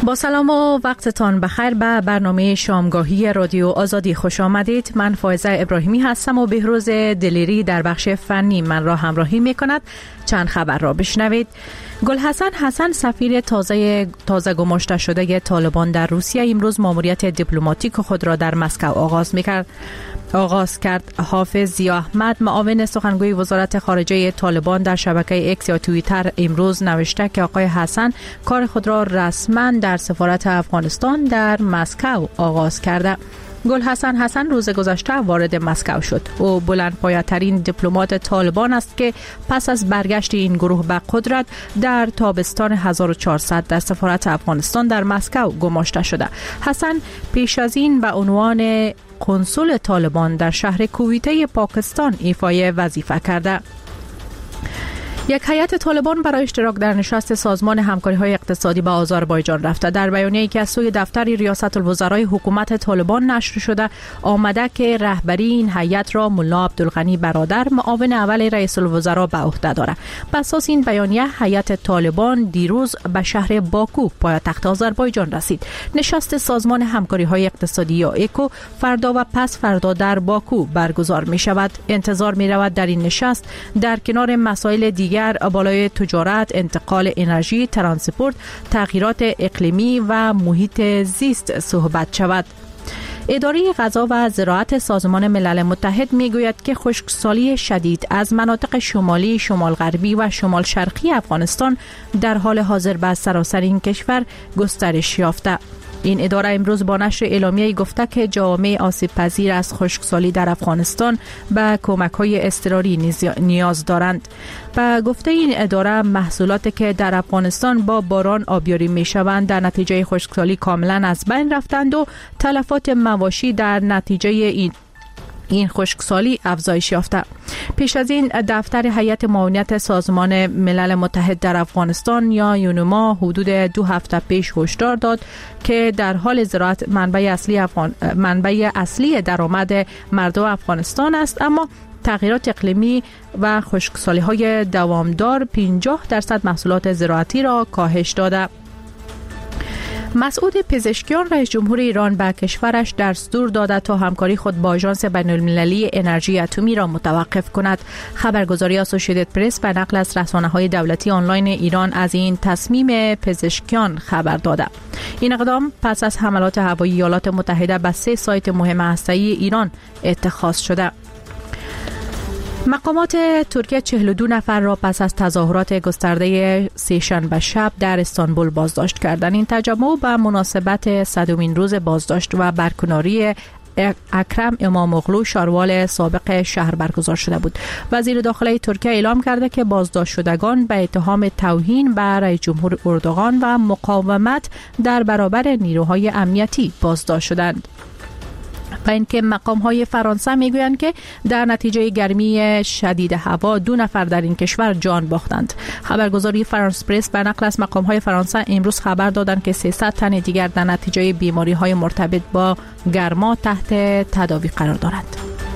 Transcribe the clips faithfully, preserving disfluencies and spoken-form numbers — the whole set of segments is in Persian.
با سلام و وقتتان بخیر به برنامه شامگاهی رادیو آزادی خوش آمدید. من فائزه ابراهیمی هستم و بهروز دلیری در بخش فنی من را همراهی می کند. چند خبر را بشنوید. گلحسن حسن سفیر تازه تازه گماشته شده طالبان در روسیه امروز ماموریت دیپلماتیک خود را در مسکو آغاز می‌کرد. آغاز کرد. حافظ ضیا احمد معاون سخنگوی وزارت خارجه طالبان در شبکه اکس یا توییتر امروز نوشته که آقای حسن کار خود را رسما در سفارت افغانستان در مسکو آغاز کرده. گلحسن حسن روز گذشته وارد مسکو شد. او بلندپایه‌ترین دیپلمات طالبان است که پس از برگشت این گروه به قدرت در تابستان هزار و چهارصد در سفارت افغانستان در مسکو گماشته شده. حسن پیش از این به عنوان کنسول طالبان در شهر کویته پاکستان ایفای وظیفه کرده. یک هیئت طالبان برای اشتراک در نشست سازمان همکاری‌های اقتصادی به آذربایجان رفته. در بیانیه‌ای که از سوی دفتر ریاست الوزرای حکومت طالبان نشر شده آمده که رهبری این هیئت را ملا عبدالغنی برادر معاون اول رئیس الوزراء به عهده دارد. بر اساس این بیانیه هیئت طالبان دیروز به شهر باکو پایتخت آذربایجان رسید. نشست سازمان همکاری‌های اقتصادی یا اکو فردا و پس فردا در باکو برگزار می‌شود. انتظار می‌رود در این نشست در کنار مسائل دیگر بالای تجارت، انتقال انرژی، ترانسپورت، تغییرات اقلیمی و محیط زیست صحبت شود. اداره غذا و زراعت سازمان ملل متحد میگوید که خشکسالی شدید از مناطق شمالی، شمال غربی و شمال شرقی افغانستان در حال حاضر به سراسر این کشور گسترش یافته. این اداره امروز با نشر اعلامیه‌ای گفته که جوامع آسیب پذیر از خشکسالی در افغانستان به کمک‌های اضطراری نیاز دارند. و گفته این اداره محصولاتی که در افغانستان با باران آبیاری می‌شوند در نتیجه خشکسالی کاملا از بین رفتند و تلفات مواشی در نتیجه این این خشکسالی افزایش یافته. پیش از این دفتر هیئت معاونت سازمان ملل متحد در افغانستان یا یونما حدود دو هفته پیش هشدار داد که در حال زراعت منبع اصلی افغان منبع اصلی درآمد مردم افغانستان است، اما تغییرات اقلیمی و خشکسالی‌های دوامدار پنجاه درصد محصولات زراعتی را کاهش داده. مسعود پزشکیان رئیس جمهور ایران به کشورش دستور داده تا همکاری خود با آژانس بین‌المللی انرژی اتمی را متوقف کند. خبرگزاری اسوسییتد پرس به نقل از رسانه‌های دولتی آنلاین ایران از این تصمیم پزشکیان خبر داده. این اقدام پس از حملات هوایی ایالات متحده به سه سایت مهم هسته‌ای ایران اتخاذ شده. مقامات ترکیه چهل و دو نفر را پس از تظاهرات گسترده سه‌شنبه شب در استانبول بازداشت کردند. این تجمع به مناسبت صدمین روز بازداشت و برکناری اکرم اماموغلو شاروال سابق شهر برگزار شده بود. وزیر داخلی ترکیه اعلام کرده که بازداشت شدگان به اتهام توهین به رئیس جمهور اردوغان و مقاومت در برابر نیروهای امنیتی بازداشت شدند. و اینکه مقام‌های فرانسه میگویند که در نتیجه گرمی شدید هوا دو نفر در این کشور جان باختند. خبرگزاری فرانس پرس به نقل از مقام‌های فرانسه امروز خبر دادند که سیصد تن دیگر در نتیجه بیماری‌های مرتبط با گرما تحت تداوی قرار دارند.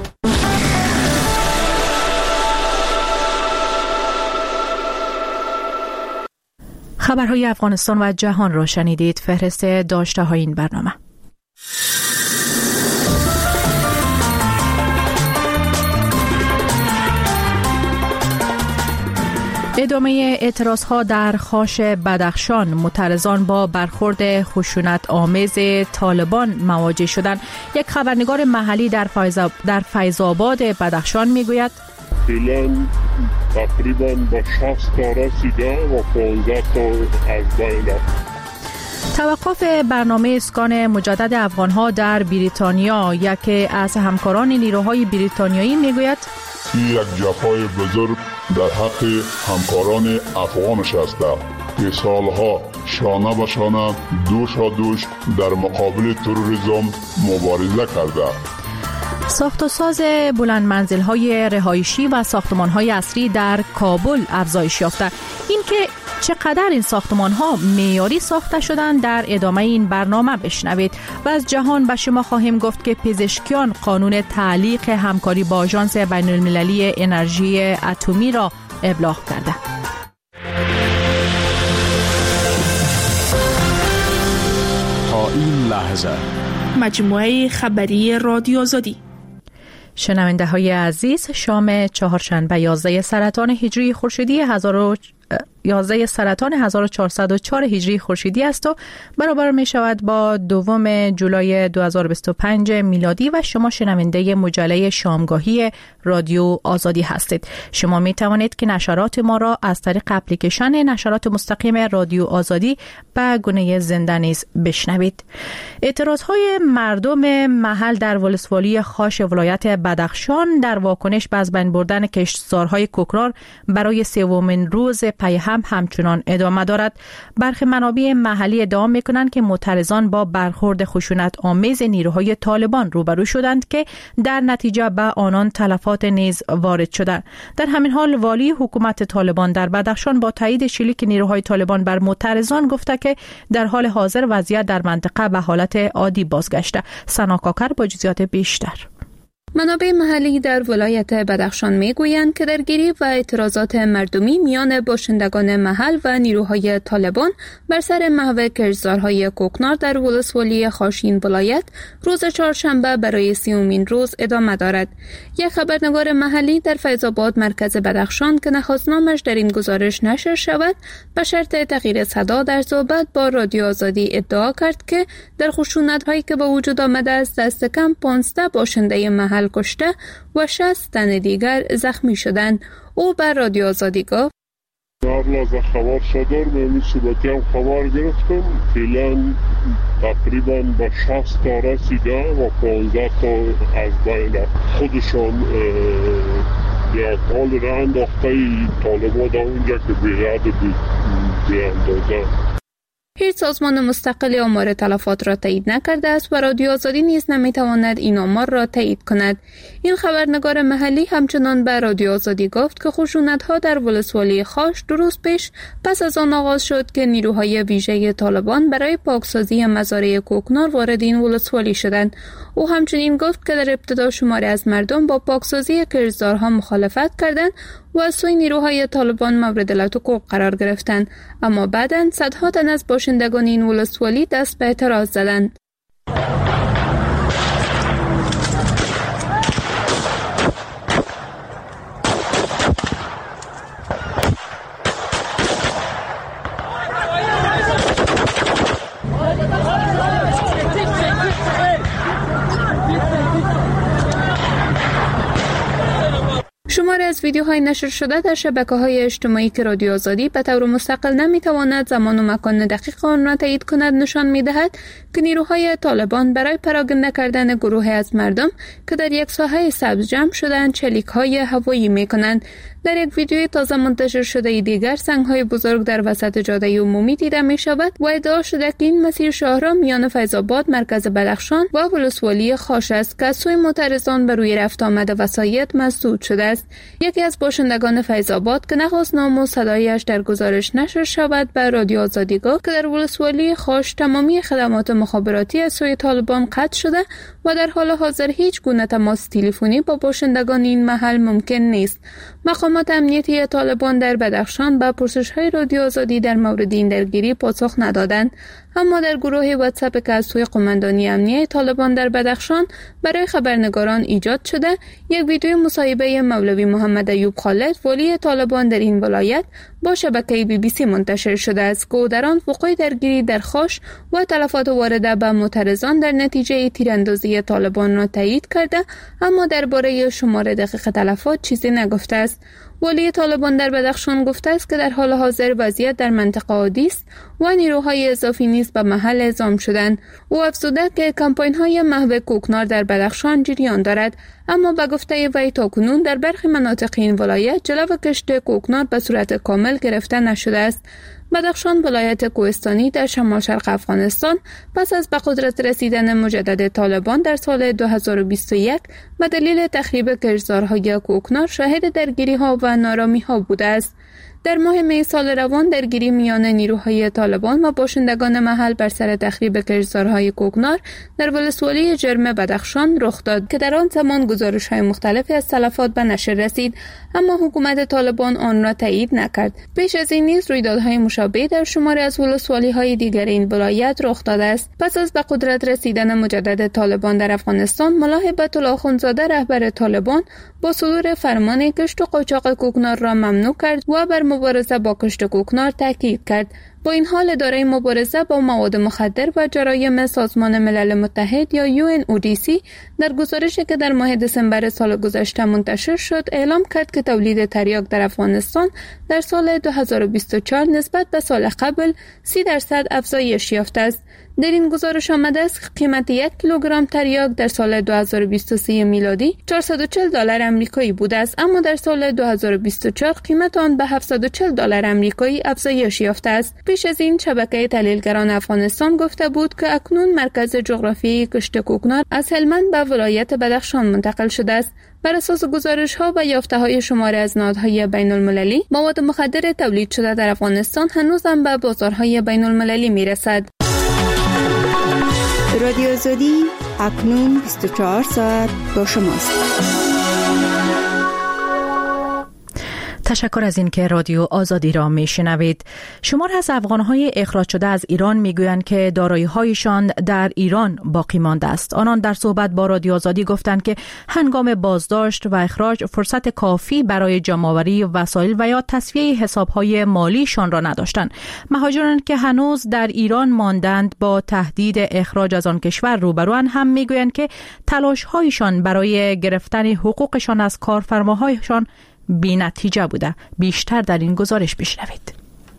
خبرهای افغانستان و جهان را شنیدید. فهرست داشته‌های این برنامه. ادامه اعتراضها در خاش بدخشان، معترضان با برخورد خشونت آمیز طالبان مواجه شدند. یک خبرنگار محلی در فیض در فیض آباد بدخشان میگوید فعلا تقریبا با شصت تا رسیده و پانزده تا از بین رفت. توقف برنامه اسکان مجدد افغانها در بریتانیا. یکی از همکاران نیروهای بریتانیایی میگوید این یک جفای بزرگ در حق همکاران افغانش است که سالها شانه به شانه دوشا دوش در مقابل تروریسم مبارزه کرده. ساخت و ساز بلند منزل‌های رهایشی و ساختمان‌های عصری در کابل افزایش یافته. این که چقدر این ساختمان‌ها معیاری ساخته شدند در ادامه این برنامه بشنوید. و از جهان به شما خواهیم گفت که پزشکیان قانون تعلیق همکاری با آژانس بین‌المللی انرژی اتمی را ابلاغ کرده. هزار. مجموعه خبری رادیو آزادی. شنونده های عزیز، شام چهارشنبه یازده سرطان هجری خورشیدی یازده سرطان هزار و چهارصد و چهار هجری خورشیدی است و برابر می شود با دوم جولای دو هزار و بیست و پنج میلادی و شما شنونده مجله شامگاهی رادیو آزادی هستید. شما می توانید که نشرات ما را از طریق اپلیکیشن نشرات مستقیم رادیو آزادی به گونه زنده نیز بشنوید. اعتراض های مردم محل در ولسوالی خاش ولایت بدخشان در واکنش به از بین بردن کشتزارهای کوکنار برای سومین روز پی هم همچنان ادامه دارد. برخی منابع محلی ادعا می‌کنند که معترضان با برخورد خشونت آمیز نیروهای طالبان روبرو شدند که در نتیجه به آنان تلفات نیز وارد شده. در همین حال والی حکومت طالبان در بدخشان با تایید شلیک نیروهای طالبان بر معترضان گفته که در حال حاضر وضعیت در منطقه به حالت عادی بازگشته. سنا کاکر با جزئیات بیشتر. منابع محلی در ولایت بدخشان میگویند که درگیری و اعتراضات مردمی میان باشندگان محل و نیروهای طالبان بر سر محو کشتزارهای کوکنار در ولسوالی خاشین ولایت روز چهارشنبه برای سیومین روز ادامه دارد. یک خبرنگار محلی در فیض‌آباد مرکز بدخشان که نخستنامش در این گزارش نشر شود به شرط تغییر صدا در صحبت با رادیو آزادی ادعا کرد که در خشونت‌هایی که به وجود آمده است دست کم پانزده باشنده محل کشته و شصت تن دیگر زخمی شدند. او بر رادیو آزادی گفت: قبل از خبر صدر به این صورتی هم خبر گرفتم، فعلا تقریبا به شصت تا رسیده و پانزده تا از بین خودشان یا حال را انداخته طالبان در اونجا که بیاد بی اندازه. هیچ سازمان مستقل آمار تلفات را تایید نکرده است و رادیو آزادی نیز نمیتواند این آمار را تایید کند. این خبرنگار محلی همچنان به رادیو آزادی گفت که خشونت‌ها در ولسوالی خاش دو روز پیش پس از آن آغاز شد که نیروهای ویژه طالبان برای پاکسازی مزارع کوکنار وارد این ولسوالی شدند. او همچنین گفت که در ابتدا شماری از مردم با پاکسازی کشتزارها مخالفت کردند و از سوی نیروهای طالبان مورد لطف‌وقوع قرار گرفتند، اما بعداً صدها تن از باشندگان این ولسوالی دست به اعتراض زدند. شماری از ویدیوهای نشر شده در شبکه‌های اجتماعی که رادیو آزادی به طور مستقل نمی‌تواند زمان و مکان دقیق آن را تایید کند نشان می‌دهد که نیروهای طالبان برای پراکنده کردن گروهی از مردم که در یک ساحه سبز جمع شدند چلیک‌های هوایی می‌کنند. در یک ویدیوی تازه منتشر شده دیگر سنگ‌های بزرگ در وسط جاده عمومی دیده می‌شود و ادعا شده که این مسیر شاهراه میان فیض‌آباد مرکز بدخشان و ولسوالی خاش است که از سوی معترضان بر روی رفت آمد وسایط مسدود شده است. یکی از باشندگان فیض‌آباد که نخواست نام و صدایش در گزارش نشر شود به رادیو آزادی گفت که در ولسوالی خاش تمامی خدمات مخابراتی از سوی طالبان قطع شده و در حال حاضر هیچ گونه تماس تلفنی با باشندگان این محل ممکن نیست. مقامات امنیتی طالبان در بدخشان به پرسش‌های رادیو آزادی در مورد این درگیری پاسخ ندادند، اما در گروه واتساپ که از سوی قماندانی امنیتی طالبان در بدخشان برای خبرنگاران ایجاد شده، یک ویدیو مصاحبه مولوی محمد ایوب خالد والی طالبان در این ولایت با شبکه بی بی سی منتشر شده است که در آن وقوع درگیری در خاش و تلفات وارده به معترضان در نتیجه تیراندازی طالبان را تایید کرده، اما درباره شمار دقیق تلفات چیزی نگفته است. والی طالبان در بدخشان گفته است که در حال حاضر وضعیت در منطقه عادی است و نیروهای اضافی نیز به محل اعزام شدند. او افزوده که کمپاین‌های محو کوکنار در بدخشان جریان دارد، اما به گفته وی تاکنون در برخی مناطق این ولایت جلو کشت کوکنار به صورت کامل گرفته نشده است. بدخشان ولایت کوهستانی در شمال شرق افغانستان پس از به قدرت رسیدن مجدد طالبان در سال دو هزار و بیست و یک به دلیل تخریب کشتزارهای کوکنار شاهد درگیری‌ها و نارامی‌ها بوده است. در ماه می سال روان درگیری میان نیروهای طالبان و باشندگان محل بر سر تخریب کشتزارهای کوکنار در ولسوالی جرم بدخشان رخ داد که در آن زمان گزارش‌های مختلفی از تلفات به نشر رسید، اما حکومت طالبان آن را تایید نکرد. پیش از این نیز رویدادهای مشابه در شماری از ولسوالی‌های دیگر این ولایت رخ داده است. پس از به قدرت رسیدن مجدد طالبان در افغانستان، ملا هیبت الله اخوندزاده رهبر طالبان با صدور فرمان کشت و قاچاق کوکنار را ممنوع کرد و بر مبارزه با کشت کوکنار تاکید کرد. با این حال اداره مبارزه با مواد مخدر و جرایم سازمان ملل متحد یا یو ان او دی سی در گزارشی که در ماه دسامبر سال گذشته منتشر شد اعلام کرد که تولید تریاک در افغانستان در سال دو هزار و بیست و چهار نسبت به سال قبل سی درصد افزایش یافته است. در این گزارش آمده است که قیمت یک کیلوگرم تریاک در سال دو هزار و بیست و سه میلادی چهارصد و چهل دلار آمریکایی بوده است، اما در سال دو هزار و بیست و چهار قیمت آن به هفتصد و چهل دلار آمریکایی افزایش یافته است. پیش از این شبکه تحلیلگران افغانستان گفته بود که اکنون مرکز جغرافیایی کشت کوکنار از هلمند به ولایت بدخشان منتقل شده است. بر اساس گزارش‌ها و یافته‌های شماری از نهادهای بین‌المللی، مواد مخدر تولید شده در افغانستان هنوز هم به بازارهای بین‌المللی می‌رسد. رادیو آزادی اکنون بیست و چهار ساعت با شماست. تشکر از این که رادیو آزادی را میشنوید. شمار از افغان‌های اخراج شده از ایران میگویند که دارایی‌هایشان در ایران باقی مانده است. آنان در صحبت با رادیو آزادی گفتند که هنگام بازداشت و اخراج فرصت کافی برای جمع‌آوری وسایل و یا تصفیه حساب‌های مالیشان را نداشتند. مهاجران که هنوز در ایران ماندند با تهدید اخراج از آن کشور روبروان هم میگویند که تلاش‌هایشان برای گرفتن حقوقشان از کارفرماهایشان بی نتیجه بوده. بیشتر در این گزارش بشنوید.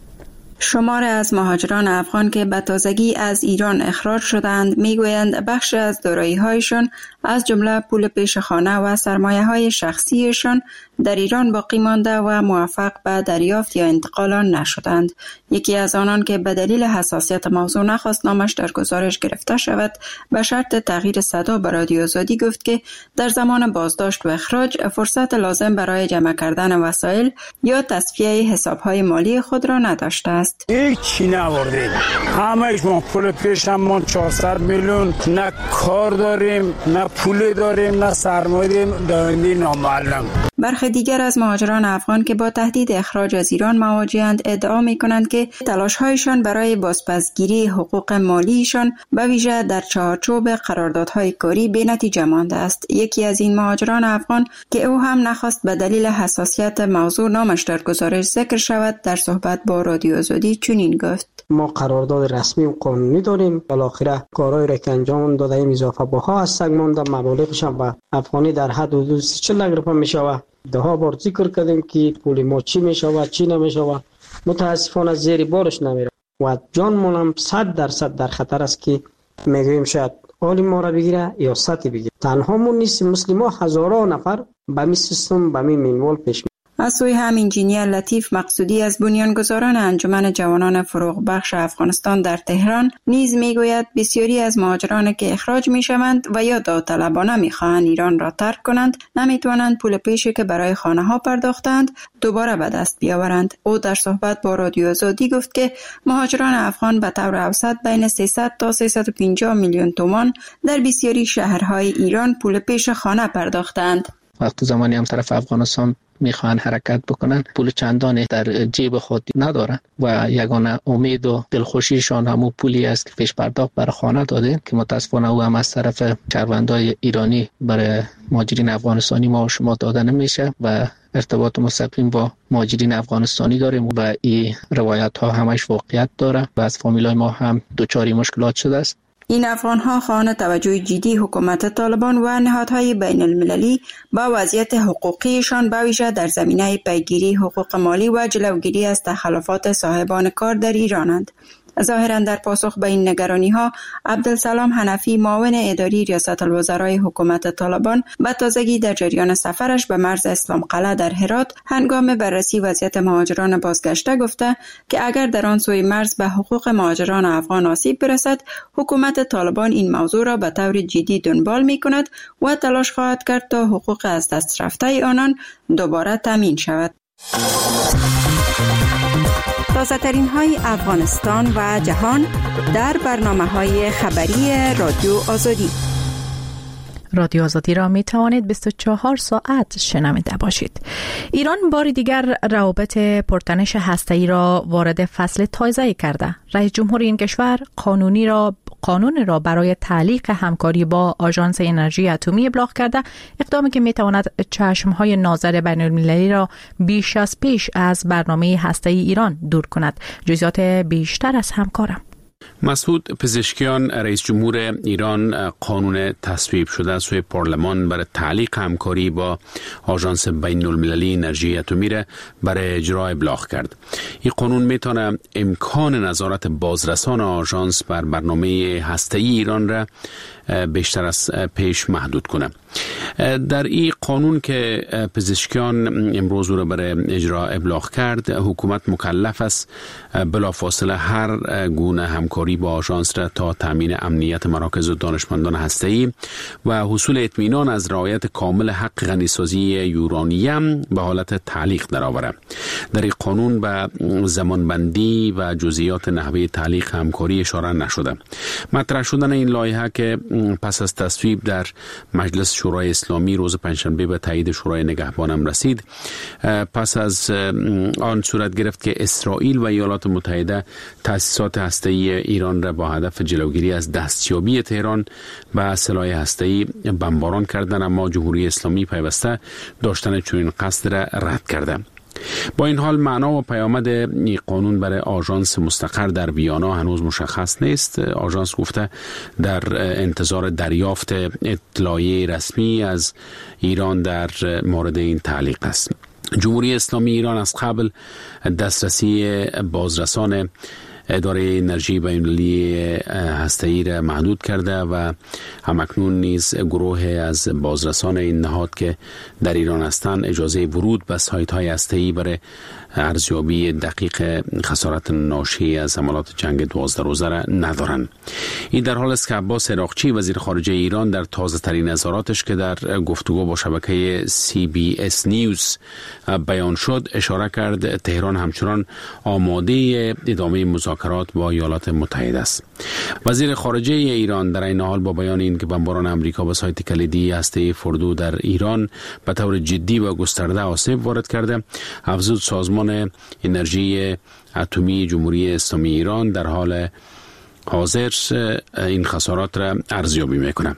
شمار از مهاجران افغان که به تازگی از ایران اخراج شدند میگویند بخش از دارایی‌هایشان از جمله پول پیش خانه و سرمایه‌های شخصیشان در ایران باقی مانده و موفق به دریافت یا انتقال آن نشدند. یکی از آنان که به دلیل حساسیت موضوع نخواست نامش در گزارش گرفته شود، به شرط تغییر صدا به رادیو آزادی گفت که در زمان بازداشت و اخراج فرصت لازم برای جمع کردن وسایل یا تصفیه حساب‌های مالی خود را نداشته است. هیچی نبردیم. همه‌اش ما پول پیشمون چهارصد میلیون، نه کار داریم، نه پول داریم، نه سرمایه داریم، دائمی نامعلم. برخی دیگر از مهاجران افغان که با تهدید اخراج از ایران مواجه‌اند ادعا می‌کنند که تلاش‌هایشان برای بازپسگیری حقوق مالیشان به ویژه در چارچوب قراردادهای کاری بی‌نتیجه مانده است. یکی از این مهاجران افغان که او هم نخواست به دلیل حساسیت موضوع نامش در گزارش ذکر شود، در صحبت با رادیو آزادی چنین گفت: ما قرارداد رسمی و قانونی داریم، بالاخره کارهایی را که انجام داده ایم اضافه بها از سگ مانده، مبالغش هم به افغانی در حد حدود چهل لک روپیه میشود. ده ها بار ذکر کردیم که پول ما چی میشود چی نمیشود، متاسفانه زیر بارش نمیره و جانمون هم صد درصد در خطر است که میگوییم شاید حال ما را بگیره یا سطح بگیره. تنها مون نیست، مسلمان هزاران نفر به می سیستم به می منوال پیش می. از سوی هم انجینیر لطیف مقصودی از بنیانگذاران انجمن جوانان فروغ بخش افغانستان در تهران نیز میگوید بسیاری از مهاجران که اخراج میشوند و یا داوطلبانه میخواهند ایران را ترک کنند نمیتوانند پول پیشی که برای خانه ها پرداختند دوباره به دست بیاورند. او در صحبت با رادیو آزادی گفت که مهاجران افغان به طور اوسط بین سیصد تا سیصد و پنجاه میلیون تومان در بسیاری شهرهای ایران پول پیش خانه پرداختند. وقتی زمانی هم طرف افغانستان میخوان حرکت بکنن پول چندانی در جیب خود ندارن و یگانه امید و دلخوشیشان همون پولی است که پیش پرداخت برای خانه دادن که متاسفانه او هم از طرف شهروندای ایرانی برای مهاجرین افغانستانی ما و شما داده نمیشه و ارتباط مستقیم با مهاجرین افغانستانی داریم و این روایت ها همش واقعیت داره و از فامیلای ما هم دوچاری مشکلات شده است. این افغان‌ها خواهان توجه جدی حکومت طالبان و نهادهای بین المللی با وضعیت حقوقیشان به ویژه در زمینه پیگیری حقوق مالی و جلوگیری از تخلفات صاحبان کار در ایرانند. ظاهراً در پاسخ به این نگرانی‌ها عبدالسلام حنفی معاون اداری ریاست الوزرای حکومت طالبان به تازگی در جریان سفرش به مرز اسلام قلعه در هرات هنگام بررسی وضعیت مهاجران بازگشته گفته که اگر در آن سوی مرز به حقوق مهاجران افغان آسیب برسد حکومت طالبان این موضوع را به طور جدی دنبال می‌کند و تلاش خواهد کرد تا حقوق از دست رفته آنان دوباره تامین شود. تازه ترین های افغانستان و جهان در برنامه های خبری رادیو آزادی. رادیو آزادی را می توانید بیست و چهار ساعت شنونده باشید. ایران بار دیگر روابط پرتنش هسته‌ای را وارد فصل تازه‌ای کرده. رئیس جمهور این کشور قانونی را قانون را برای تعلیق همکاری با آژانس انرژی اتمی ابلاغ کرده، اقدامی که می تواند چشم‌های ناظر بین‌المللی را بیش از پیش از برنامه هسته‌ای ایران دور کند. جزئیات بیشتر از همکارم. مسعود پزشکیان رئیس جمهور ایران قانون تصویب شده سوی پارلمان برای تعلیق همکاری با آژانس بین المللی انرژی اتمی را برای اجرا ابلاغ کرد. این قانون میتونه امکان نظارت بازرسان آژانس بر برنامه هسته‌ای ایران را بیشتر از پیش محدود کنه. در این قانون که پزشکیان امروز رو برای اجرا ابلاغ کرد، حکومت مکلف است بلافاصله هر گونه همکاری با آژانس را تا تامین امنیت مراکز و دانشمندان هسته‌ای و حصول اطمینان از رعایت کامل حق غنیسازی یورانیم به حالت تعلیق درآورد. در این قانون به زمانبندی و جزئیات نحوه تعلیق همکاری اشاره نشده. مطرح شدن این لایحه که پس از تصویب در مجلس شورای اسلامی روز پنجشنبه به تایید شورای نگهبانم رسید، پس از آن صورت گرفت که اسرائیل و ایالات متحده تأسیسات هسته‌ای ایران را با هدف جلوگیری از دستیابی تهران به سلاح هسته‌ای بمباران کردند، اما جمهوری اسلامی پیوسته داشتن چنین قصد را رد کرده. با این حال معنا و پیامد این قانون برای آژانس مستقر در ویانا هنوز مشخص نیست. آژانس گفته در انتظار دریافت اطلاعیه رسمی از ایران در مورد این تعلیق است. جمهوری اسلامی ایران از قبل دسترسی بازرسان اداره انرژی بین‌المللی هسته‌ای را محدود کرده و همکنون نیز گروه از بازرسان این نهاد که در ایران هستند اجازه ورود به سایت‌های هسته‌ای برای ارزیابی دقیق خسارت ناشی از حملات جنگ دوازده روزه را ندارند. این در حال است که عباس عراقچی وزیر خارجه ایران در تازه ترین نظراتش که در گفتگو با شبکه سی بی اس نیوز بیان شد اشاره کرد تهران همچنان آماده ادامه مذاکرات با ایالات متحده است. وزیر خارجه ایران در این حال با بیان این که بمباران امریکا به سایت کلیدی هسته‌ای فردو در ایران به طور جدی و گسترده آسیب وارد کرده، افزود سازمان انرژی اتمی جمهوری اسلامی ایران در حال حاضر این خسارات را ارزیابی میکنه.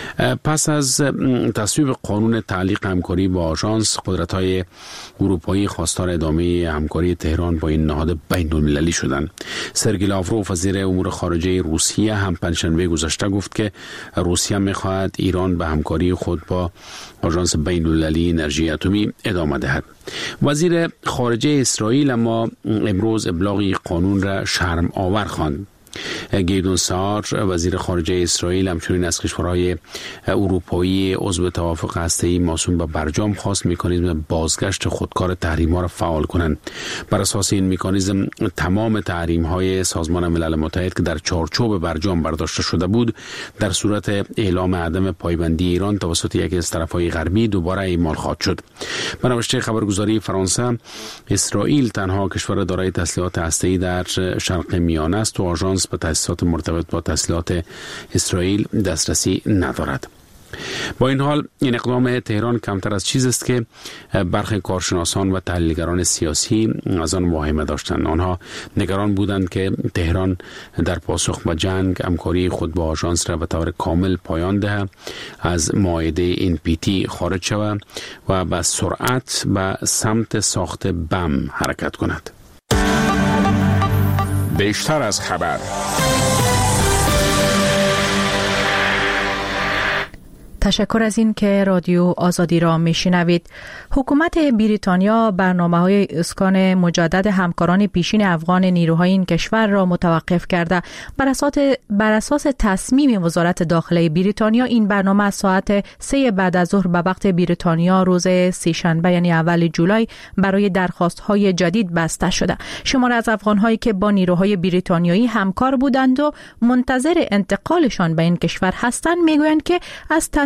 پس از تصویب قانون تعلیق همکاری با آژانس، قدرت‌های اروپایی خواستار ادامه همکاری تهران با این نهاد بین المللی شدند. سرگئی لاوروف وزیر امور خارجه روسیه هم پنجشنبه گذشته گفت که روسیه میخواهد ایران به همکاری خود با آژانس بین المللی انرژی اتمی ادامه دهد. وزیر خارجه اسرائیل اما امروز ابلاغ قانون را شرم آور خواند. گیدون سار وزیر خارجه اسرائیل همچنین از کشورهای اروپایی عضو توافق هسته‌ای موسوم به برجام خواست مکانیزم بازگشت خودکار تحریم‌ها را فعال کنند. بر اساس این مکانیزم تمام تحریم‌های سازمان ملل متحد که در چارچوب برجام برداشته شده بود در صورت اعلام عدم پایبندی ایران توسط یکی از طرف‌های غربی دوباره اعمال خواهد شد. به نوشته خبرگزاری فرانسه، اسرائیل تنها کشور دارای تسلیحات هسته‌ای در شرق میانه است و آژانس به تأسیسات مرتبط با تسلیحات اسرائیل دسترسی ندارد. با این حال این اقدام تهران کمتر از چیز است که برخی کارشناسان و تحلیلگران سیاسی از آن واهمه داشتند. آنها نگران بودند که تهران در پاسخ به جنگ همکاری خود با آژانس را به طور کامل پایان دهد، از معاهده این پی تی خارج شود و به سرعت به سمت ساخت بم حرکت کند. بیشتر از خبر. تشکر از این که رادیو آزادی را میشنوید. حکومت بریتانیا برنامه‌های اسکان مجدد همکاران پیشین افغان نیروهای این کشور را متوقف کرده. بر اساس بر اساس تصمیم وزارت داخله بریتانیا این برنامه از ساعت سه بعد از ظهر به وقت بریتانیا روز سه‌شنبه یعنی اول جولای برای درخواست‌های جدید بسته شده. شمار از افغان‌هایی که با نیروهای بریتانیایی همکار بودند و منتظر انتقالشان به این کشور هستند میگویند که از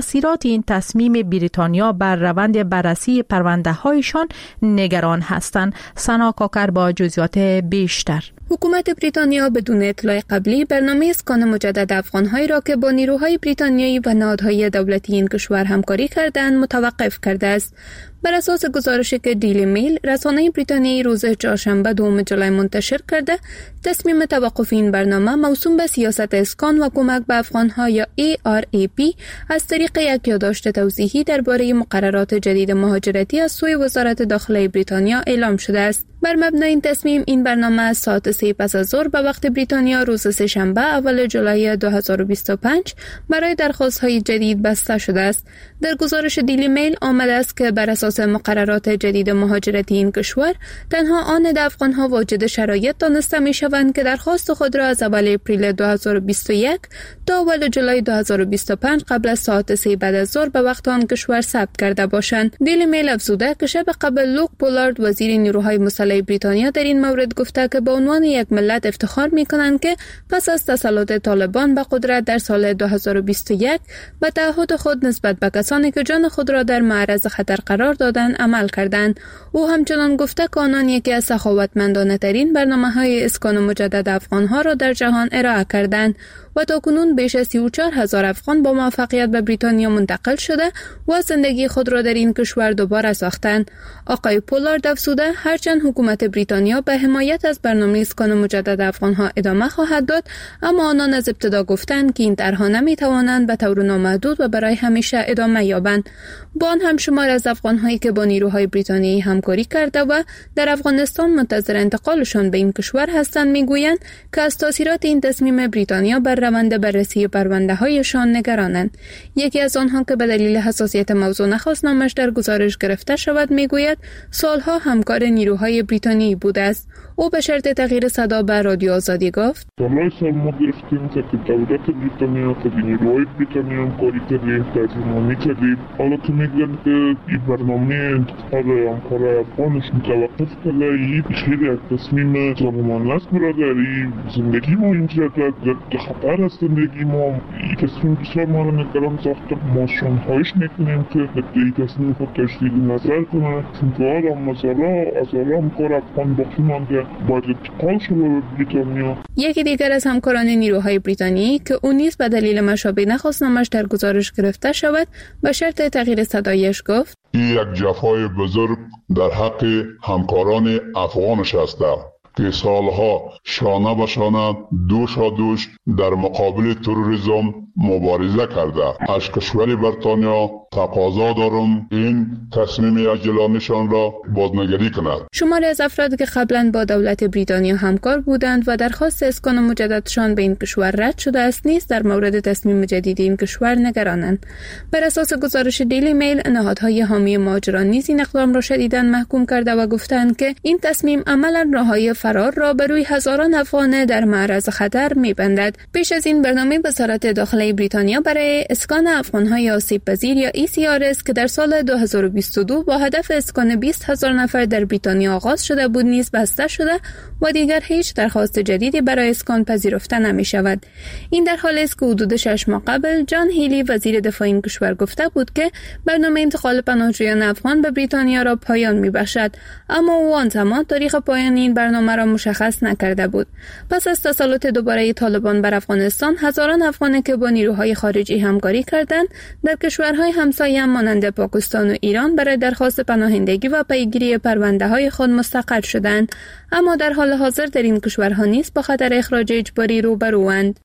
تأثیرات این تصمیم بریتانیا بر روند بررسی پرونده هایشان نگران هستند. سنا کاکر با جزئیات بیشتر. حکومت بریتانیا بدون اطلاع قبلی برنامه اسکان مجدد افغان‌هایی را که با نیروهای بریتانیایی و نهادهای دولتی این کشور همکاری کردند متوقف کرده است. بر اساس گزارشی که دیلی میل رسانه بریتانیایی روز چهارشنبه دوم جولای منتشر کرده، تصمیم توقف این برنامه موسوم به سیاست اسکان و کمک به افغان‌ها یا ای آر ای پی از طریق یک یادداشت توضیحی درباره مقررات جدید مهاجرتی از سوی وزارت داخله بریتانیا اعلام شده است. بر مبنای این تصمیم این برنامه از ساعت سه پس از ظهر به وقت بریتانیا روز سه‌شنبه اول جولای دو هزار و بیست و پنج برای درخواست‌های جدید بسته شده است. در گزارش دیلی میل آمده است که بر اساس مقررات جدید مهاجرتی این کشور تنها آن افغان‌ها واجد شرایط دانسته می‌شوند که درخواست خود را از اول اپریل دو هزار و بیست و یک تا اول جولای دو هزار و بیست و پنج قبل از ساعت سه بعد از ظهر به وقت آن کشور ثبت کرده باشند. دیلی میل افزوده که شب قبل لوک پولارد وزیر نیروهای مسلح بریتانیا در این مورد گفته که به عنوان یک ملت افتخار می‌کنند که پس از تسلط طالبان به قدرت در سال دو هزار و بیست و یک به تعهد خود نسبت به کسانی که جان خود را در معرض خطر قرار دادند عمل کردند. او همچنان گفته که آنان یکی از سخاوتمندانه ترین برنامه‌های اسکان مجدد افغان‌ها را در جهان ارائه کردند و تاکنون بیش از سی و چهار هزار افغان با موفقیت به بریتانیا منتقل شده و زندگی خود را در این کشور دوباره ساختند. آقای پولارد افزوده هرچند حکومت بریتانیا به حمایت از برنامه اسکان مجدد افغان‌ها ادامه خواهد داد، اما آنان از ابتدا گفتند که این طرح‌ها نمی‌توانند به طور نامحدود و برای همیشه ادامه یابند. با آن هم شمار از افغان‌هایی که با نیروهای بریتانیایی همکاری کرده و در افغانستان منتظر انتقالشان به این کشور هستند میگویند که از تاثیرات این تصمیم بریتانیا بر روند بررسی پرونده‌هایشان نگرانند. یکی از آنها که به دلیل حساسیت موضوع نخواست نامش در گزارش گرفته شود میگوید سالها همکار نیروهای بریتانیایی بوده است. او به شرط تغییر صدا به رادیو آزادی گفت: سالهای سال ما گرفتیم که دولت بریتانیا که نیروهای بریتانیا همکاری کردیم، ترجمانی کردیم. حالا که میگن که این برنامه انتقال همکار افغانش متوقف کرده، این خیلی یک تصمیم ظالمانه است برادری. زندگی ما اینجا در خطر است. زندگی ما این تصمیم بسیار ما را نگران ساخته. ما شانخواهش میکنیم که این تصمیم خود تجدید نظر کنه، چون که آدم مثلا از آدم همکار افغان باقی مانده باید انتقال شده به بریتانیا. یکی دیگر از همکاران نیروهای بریتانیایی که او نیز به دلیل مشابه نخواست نامش در گزارش گرفته شود به شرط تغییر صدایش گفت: این یک جفای بزرگ در حق همکاران افغانش است که سالها شانه به شانه دوشا دوش در مقابل تروریسم مبارزه کرده. از کشور بریتانیا تقاضا دارم این تصمیم عاجلانه‌شان را بازنگری کند. شماری از افرادی که قبلا با دولت بریتانیا همکار بودند و درخواست اسکان مجددشان به این کشور رد شده است نیز در مورد تصمیم جدید این کشور نگرانند. بر اساس گزارش دیلی میل نهادهای حامی مهاجران نیز این اقدام را شدیداً محکوم کرده و گفتند که این تصمیم عملاً راههای فرار را بر روی هزاران افغان در معرض خطر می‌بندد. پیش از این برنامه وزارت داخله بریتانیا برای اسکان افغان‌های آسیب پذیر یا ای سی آر اس که در سال دو هزار و بیست و دو با هدف اسکان بیست هزار نفر در بریتانیا آغاز شده بود نیز بسته شده و دیگر هیچ درخواست جدیدی برای اسکان پذیرفته نمی‌شود. این در حالی است که حدود شش ماه قبل جان هیلی وزیر دفاع این کشور گفته بود که برنامه انتقال پناهجویان افغان به بریتانیا را پایان می‌بخشد، اما او آن زمان تاریخ پایان این برنامه را مشخص نکرده بود. پس از تسلط دوباره طالبان بر افغانستان، هزاران افغانی که با نیروهای خارجی همکاری کردند در کشورهای همسایه مانند پاکستان و ایران برای درخواست پناهندگی و پیگیری پرونده‌های خود مستقر شدند، اما در حال حاضر در این کشورها نیز با خطر اخراج اجباری روبروند.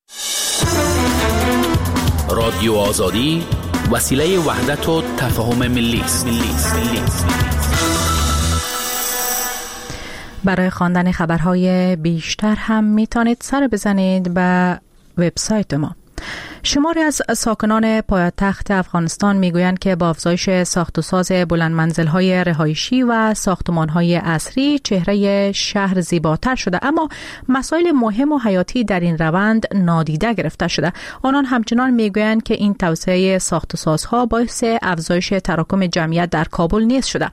رادیو آزادی وسیله وحدت و تفاهم ملی است. برای خواندن خبرهای بیشتر هم میتونید سر بزنید به وبسایت ما. شماری از ساکنان پایتخت افغانستان میگویند که با افزایش ساخت و ساز بلند منزل‌های رهایشی و ساختمان‌های عصری چهره شهر زیباتر شده، اما مسائل مهم و حیاتی در این روند نادیده گرفته شده. آنان همچنان میگویند که این توسعه ساخت و سازها باعث افزایش تراکم جمعیت در کابل نیز شده.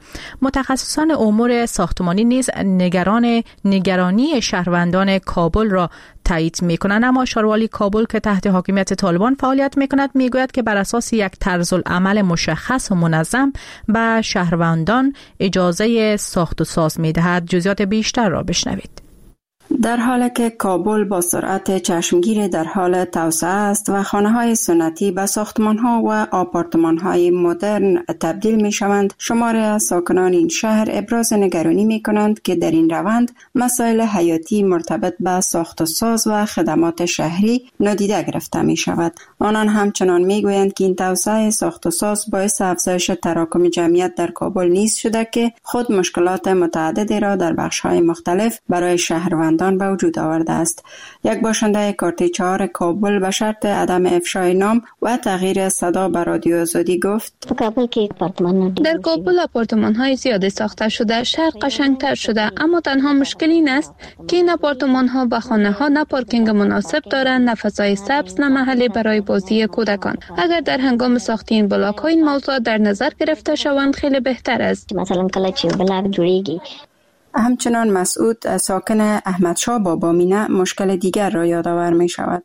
متخصصان امور ساختمانی نیز نگران نگرانی شهروندان کابل را تایید میکنند، اما شاروالی کابل که تحت حاکمیت طالبان فعالیت میکند میگوید که بر اساس یک طرز العمل مشخص و منظم به شهروندان اجازه ساخت و ساز میدهد. جزئیات بیشتر را بشنوید. در حالی که کابل با سرعت چشمگیر در حال توسعه است و خانه‌های سنتی به ساختمان‌ها و آپارتمان‌های مدرن تبدیل می‌شوند، شماری از ساکنان این شهر ابراز نگرانی می‌کنند که در این روند مسائل حیاتی مرتبط به ساخت و ساز و خدمات شهری نادیده گرفته می‌شود. آنان همچنان می‌گویند که این توسعه ساخت و ساز باعث افزایش تراکم جمعیت در کابل نیز شده که خود مشکلات متعددی را در بخش‌های مختلف برای شهروندان به وجود آورده است. یک باشنده کارت چهار کابل به شرط عدم افشای نام و تغییر صدا به رادیو آزادی گفت: در کابل آپارتمان های زیادی ساخته شده، شهر قشنگتر شده، اما تنها مشکل این است که این آپارتمان ها و خانه ها نه پارکینگ مناسب دارند، نه فضای سبز، نه محلی برای بازی کودکان. اگر در هنگام ساخت این بلاک ها این موضوع در نظر گرفته شوند خیلی بهتر است. مثلا کله چې بلاک جوړیږي. همچنان مسعود ساکن احمدشاه بابامینه مشکل دیگر را یادآور می شود.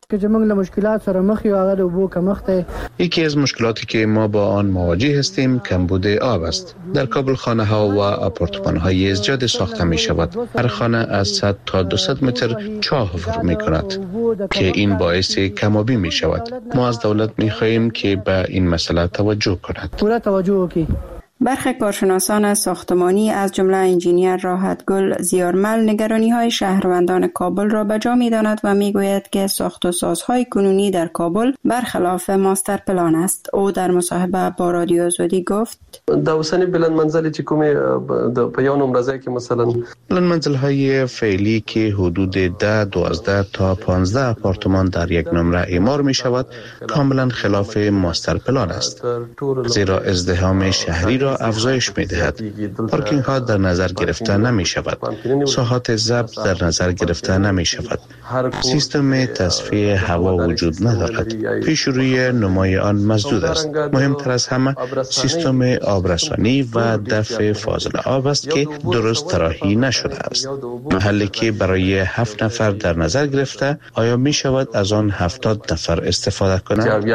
یکی از مشکلاتی که ما با آن مواجه هستیم کمبود آب است. در کابل خانه ها و آپارتمان های زیاد ساخته می شود. هر خانه از صد تا دویست متر چاه فرو می کند که این باعث کمابی می شود. ما از دولت می خواهیم که به این مسئله توجه کند. پورا توجه کی؟ برخی کارشناسان ساختمانی از جمله انجینیر راحتگل زیارمل نگرانی‌های شهروندان کابل را به جا می‌داند و می‌گوید که ساخت و سازهای کنونی در کابل برخلاف ماستر پلان است. او در مصاحبه با رادیو آزادی گفت: داوسنی بلند منزلی چې کومه په یو نمرزه کې مثلا بلند منزل‌های فعلی که حدود ده دوازده تا پانزده آپارتمان در یک نمره اعمار می‌شود کاملا خلاف ماستر پلان است، زیرا ازدحام شهری را افزایش می‌دهد. پارکینگ ها در نظر گرفته نمی شود. ساحات ضبط در نظر گرفته نمی شود. سیستم تصفیه هوا وجود ندارد. پیش روی نمای آن مسدود است. مهمتر از همه سیستم آبرسانی و دفع فاضل آب است که درست طراحی نشده است. محلی که برای هفت نفر در نظر گرفته، آیا می شود از آن هفتاد نفر استفاده کنند؟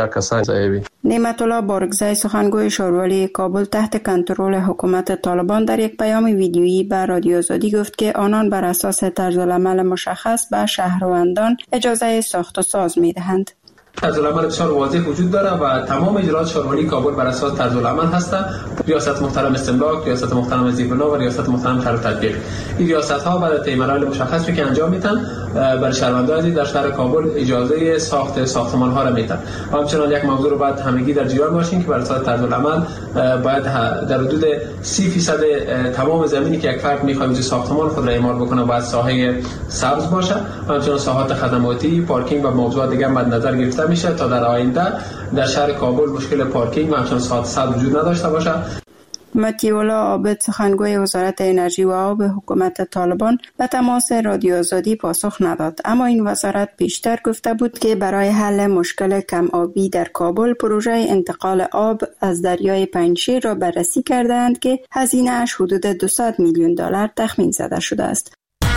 نعمت الله بارگزای سخنگوی شاروالی کابل تحت کنترل حکومت طالبان در یک پیام ویدیویی به رادیو آزادی گفت که آنان بر اساس طرزالعمل مشخص به شهروندان اجازه ساخت و ساز می‌دهند. طرزالعمل بسیار واضح وجود داره و تمام اجراءات شاروالی کابل بر اساس طرزالعمل هست. ریاست محترم استملاک، ریاست محترم زیربنا و ریاست محترم طرح تطبیق. این ریاست ها بعد طی مراحل مشخصی که انجام میدن برای شهروندان در شهر کابل اجازه ساخت ساختمان ها را میدن. همچنین یک موضوع رو باید همگی در جریان باشین که بر اساس طرزالعمل باید در حدود سی درصد تمام زمینی که یک فرد میخواد ساختمان خود را اعمار بکنه باید ساحه سبز باشه. همچنین ساحات خدماتی، پارکینگ و موضوعات دیگر مد نظر گرفته میشه تا در آینده در شهر کابل مشکل پارکینگ و همچنین ساحات سبز وجود نداشته باشه. مطیع عابد سخنگوی وزارت انرژی و آب حکومت طالبان به تماس رادیو آزادی پاسخ نداد، اما این وزارت پیشتر گفته بود که برای حل مشکل کم آبی در کابل پروژه انتقال آب از دریای پنجشیر را بررسی کردند که هزینه‌اش حدود دویست میلیون دلار تخمین زده شده است.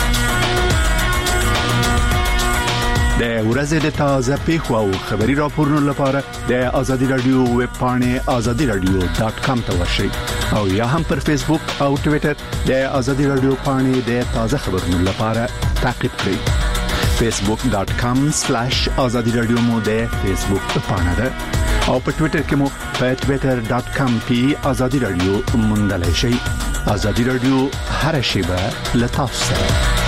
د ورځې د تازه پیښو او خبري راپورونو لپاره د آزادي رادیو ویب پاڼې آزادي رادیو ډاټ کام ته ورشئ او یا هم پر فیسبوک او ټوئیټر د آزادي رادیو پاڼې د تازه خبرونو لپاره تعقیب کړئ. فیسبوک ډاټ کام سلیش آزادي رادیو مو د فیسبوک پاڼه ده او په ټوئیټر کې مو په ټوئیټر ډاټ کام پی آزادي رادیو موندلای شئ. آزادي رادیو هر شیبه له تاسو سره.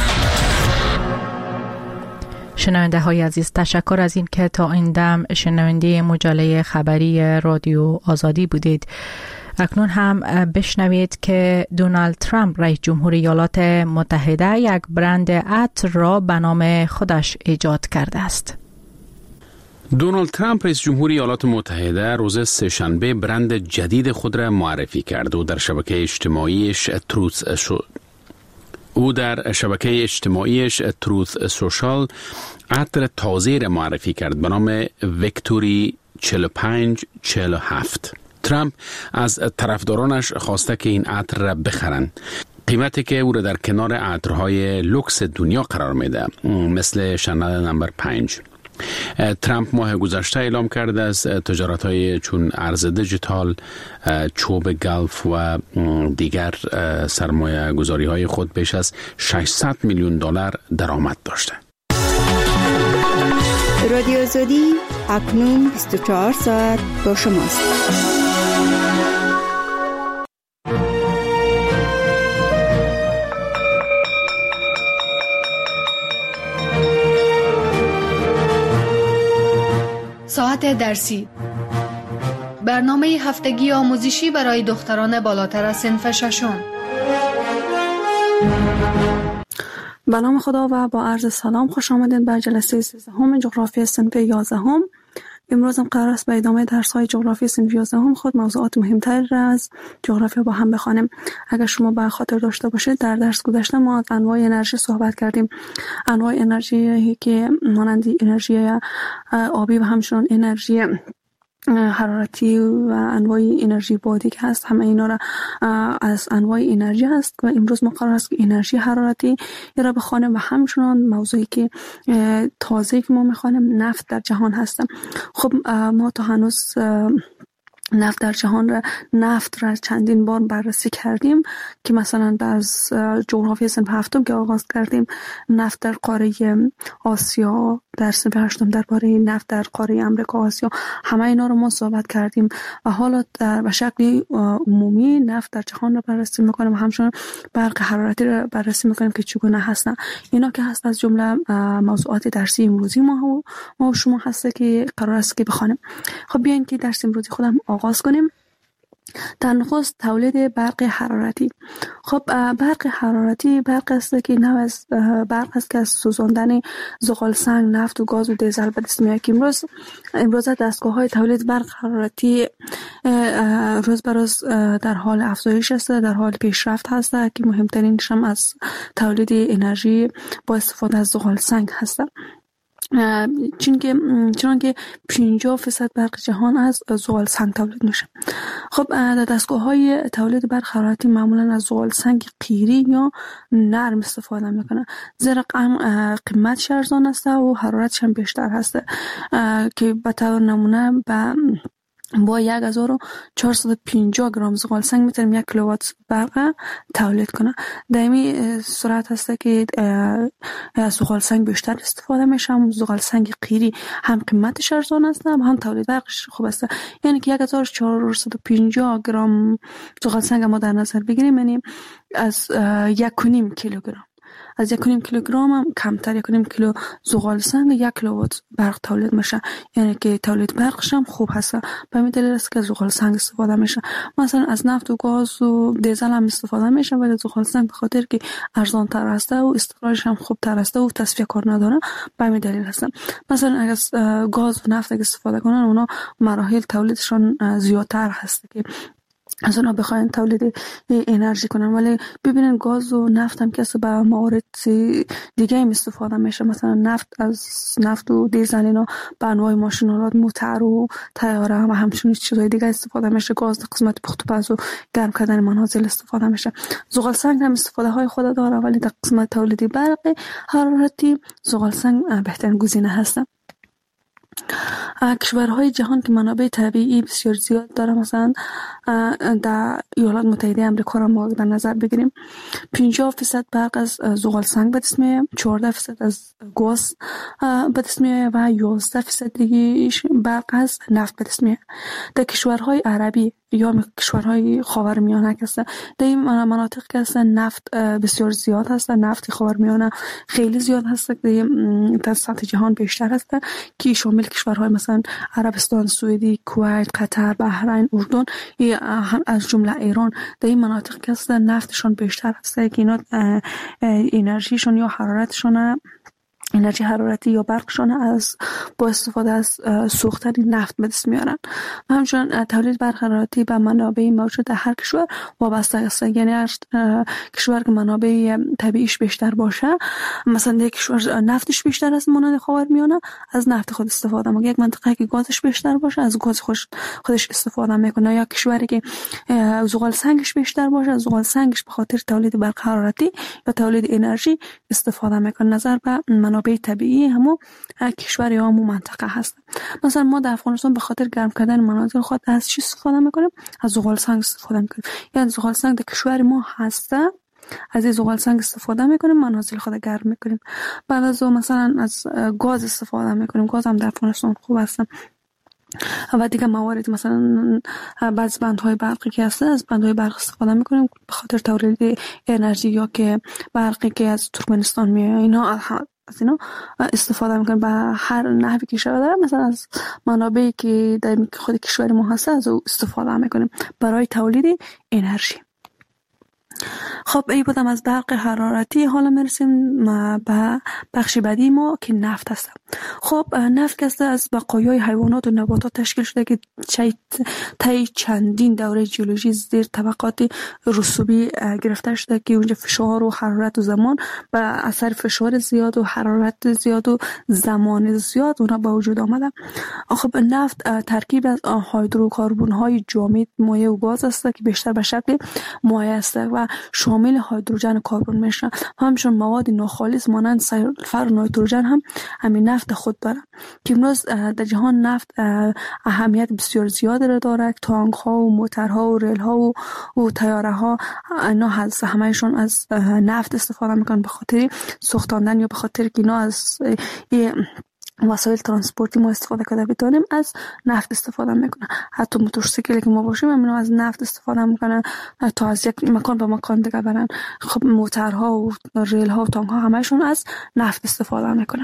شنونده های عزیز، تشکر از این که تا این دم شنونده مجله خبری رادیو آزادی بودید. اکنون هم بشنوید که دونالد ترامپ رئیس جمهور ایالات متحده یک برند عطر را به نام خودش ایجاد کرده است. دونالد ترامپ رئیس جمهور ایالات متحده روز سه‌شنبه برند جدید خود را معرفی کرد و در شبکه اجتماعیش تروث شد. او در شبکه اجتماعیش تروث سوشال عطر تازه را معرفی کرد به نام ویکتوری چهل و پنج چهل و هفت. ترامپ از طرفدارانش خواسته که این عطر را بخرند. قیمتی که او را در کنار عطرهای لوکس دنیا قرار میده، مثل شنل نمبر پنج. ترامپ ماه گذشته اعلام کرده از تجارت‌های چون ارز دیجیتال، چوب گلف و دیگر سرمایه گذاری‌های خود بیش از ششصد میلیون دلار درآمد داشته. رادیو آزادی اکنون بیست و چهار ساعت با شماست. ساعت درسی، برنامه هفتگی آموزشی برای دختران بالاتر از صنف ششم. به نام خدا و با عرض سلام، خوش آمدید به جلسه سیزدهم جغرافی صنف یازدهم. امروز هم قرار است به ادامه درس‌های جغرافی صنف یازدهم خود موضوعات مهمتر از جغرافیا با هم بخوانیم. اگر شما به خاطر داشته باشید، در درس گذشته ما از انواع انرژی صحبت کردیم. انواع انرژی که مانند انرژی آبی و همچنین انرژی حرارتی و انواع انرژی بادی که هست، همه اینا را از انواع انرژی هست و امروز ما قرار است که انرژی حرارتی را بخوانیم و همچنان موضوعی که تازه که ما میخوانیم نفت در جهان هست. خب ما تا هنوز نفت در جهان را نفت را چندین بار بررسی کردیم که مثلا در جغرافی صنف هفتم که آغاز کردیم نفت در قاره آسیا، در صنف هشتم درباره نفت در قاره امریکا آسیا، همه اینا رو ما صحبت کردیم و حالا در به شکل عمومی نفت در جهان را بررسی میکنیم و همچنین برق حرارتی را بررسی میکنیم که چگونه هستن. اینا که هست از جمله موضوعات درسی امروزی ما و شما هسته که قرار است که بخوانیم. خب بیاین که درس امروزی خودم آغاز کنیم. در نخست تولید برق حرارتی. خب برق حرارتی برق است که نوع از برق است که از سوزاندن زغال سنگ، نفت و گاز و دیزل به دست میاد که امروز امروز دستگاه‌های تولید برق حرارتی روز به روز در حال افزایش است، در حال پیشرفت هست که مهمترینش هم از تولید انرژی با استفاده از زغال سنگ هست. چون که چون که پنجاه درصد برق جهان از زغال سنگ تولید میشه. خب در دستگاه‌های تولید برق حرارتی معمولا از زغال سنگ قیری یا نرم استفاده میکنه، زیرا قیمتش ارزان است و حرارتش هم بیشتر هست که به طور نمونه با با یک هزار و چهارصد و پنجاه گرم زغال سنگ میتونیم یک کیلووات برق تولید کنه. در این صورت هست که زغال سنگ بیشتر استفاده میشه. هم زغال سنگ قیری هم قیمتش ارزان است هم, هم تولید برقش خوب است. یعنی که یک هزار و چهارصد و پنجاه گرم زغال سنگ ما در نظر بگیریم، یعنی از یک و نیم کیلوگرم از یک و نیم کیلوگرم هم کمتر، یک و نیم کیلو زغال سنگ یک کیلووات برق تولید میشه. یعنی که تولید برقش هم خوب هست. به همین دلیل است که زغال سنگ استفاده میشه. مثلا از نفت و گاز و دیزل هم استفاده میشه، ولی زغال سنگ به خاطر که ارزان تر است و استقرارش هم خوب تر است و تصفیه کار نداره، به همین دلیل هست. مثلا اگر گاز و نفت استفاده کنن، اونا مراحل تولیدشون زیادتر هست که از اونا بخواین تولید انرژی کنن. ولی ببینن گاز و نفت هم که به موارد دیگه هم استفاده میشه. مثلا نفت از نفت و دیزل اینا به انواع ماشین‌آلات، موتور و طیاره و همچنین چیزای دیگه استفاده میشه. گاز در قسمت پخت و پز و گرم کردن منازل استفاده میشه. زغال سنگ هم استفاده های خود داره، ولی در قسمت تولید برق حرارتی زغال سنگ بهترین گزینه هست. کشورهای جهان که منابع طبیعی بسیار زیاد داره، مثلا در ایالات متحده آمریکا را ما در نظر بگیریم، پنجاه درصد برق از زغال سنگ به دست میاد، چهارده درصد از گاز به دست میاد و یازده درصد دیگه برق از نفت به دست میاد. در کشورهای عربی یا کشورهای خاورمیانه که هستن، در این مناطق که هستن نفت بسیار زیاد هست. نفت خاورمیانه خیلی زیاد هست، در سطح جهان بیشتر هست که شامل کشورهای مثلا عربستان، سوئدی، کویت، قطر، بحرین، اردن، از جمله ایران. در این مناطق که هستن نفتشون بیشتر هست که اینا انرژیشون یا حرارتشون انرژی حرارتی یا برقشان از با استفاده از سوختن نفت به دست میارن. و همچنین تولید برق حرارتی به منابع موجود در هر کشور وابسته است. یعنی هر کشور که منابع طبیعیش بیشتر باشه، مثلا یک کشور نفتش بیشتر است مانند خاورمیانه، از نفت خود استفاده میکنه. یک منطقه که گازش بیشتر باشه، از گاز خودش خودش استفاده میکنه. یا کشوری که زغال سنگش بیشتر باشه، از زغال سنگش به خاطر تولید برق حرارتی یا تولید انرژی استفاده میکنه. نظر به منابع طبیعی همو کشور یا همو منطقه هست. مثلا ما در افغانستان به خاطر گرم کردن مناظر خود از چی استفاده میکنیم؟ از زغال سنگ استفاده میکنیم. یعنی زغال سنگ در کشور ما هسته، از این زغال سنگ استفاده میکنیم، منازل خود گرم میکنیم. بعد از اون مثلا از گاز استفاده میکنیم. گاز هم در افغانستان خوب هست. و دیگه موارد مثلا بعض بندهای برقی که هست، از بندهای برق استفاده میکنیم به خاطر تولید انرژی، یا که برقی که از ترکمنستان میاد، اینا از اینا استفاده میکنیم. به هر نحوی که شده داره، مثلا از منابعی که در خود کشور ما هست از او استفاده میکنیم برای تولید انرژی. خب این بودم از برق حرارتی. حالا میرسیم به بخش بعدی ما که نفت هست. خب نفت که از بقایای حیوانات و نباتات تشکیل شده که طی چندین دوره ژئولوژی زیر طبقات رسوبی گرفته شده که اونجا فشار و حرارت و زمان به اثر فشار زیاد و حرارت زیاد و زمان زیاد اونا به وجود آمده. خب نفت ترکیب از هیدروکربن های جامد، مایع و گاز است که بیشتر به شکل مایع است و شامل هیدروژن و کربن میشه. همچنین مواد ناخالص مانند سلفر و نیتروژن هم همین نفت خود داره که امروز در جهان نفت اهمیت بسیار زیادی را داره. تانک ها و موترها و ریل ها و, و تیاره ها اینا هست، همهشون از نفت استفاده میکنن به خاطر سوختاندن یا به خاطر که اینا از وسایل ترانسپورتی ما استفاده کرده بتونیم از نفت استفاده میکنه. حتی موتورسیکلی که ما باشیم همینو از نفت استفاده میکنن تا از یک مکان به مکان دیگه برن. خب موترها و ریل ها و تانک ها همشون از نفت استفاده میکنن.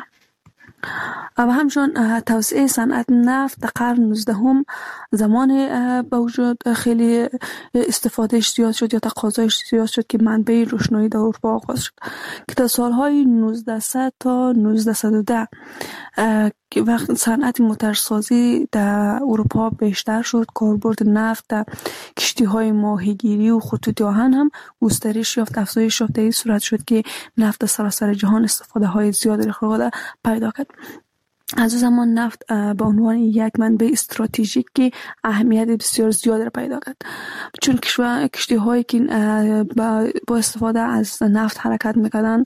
و همچنین توسعه صنعت نفت در قرن نوزدهم زمان به وجود خیلی استفادهش زیاد شد یا تقاضایش زیاد شد که منبع روشنایی در اروپا آغاز شد که در سالهای نوزده تا نوزده ده که وقت صنعت موترسازی در اروپا بیشتر شد، کاربرد نفت در کشتی‌های ماهیگیری و خطوط آهن هم گسترش یافت، افزایش یافت. این صورت شد که نفت در سراسر جهان استفاده های زیادی را پیدا کرد. از اون زمان نفت به عنوان یک منبع استراتژیک که اهمیت بسیار زیادی را پیدا کرد، چون کشتی‌هایی که با استفاده از نفت حرکت می‌کردند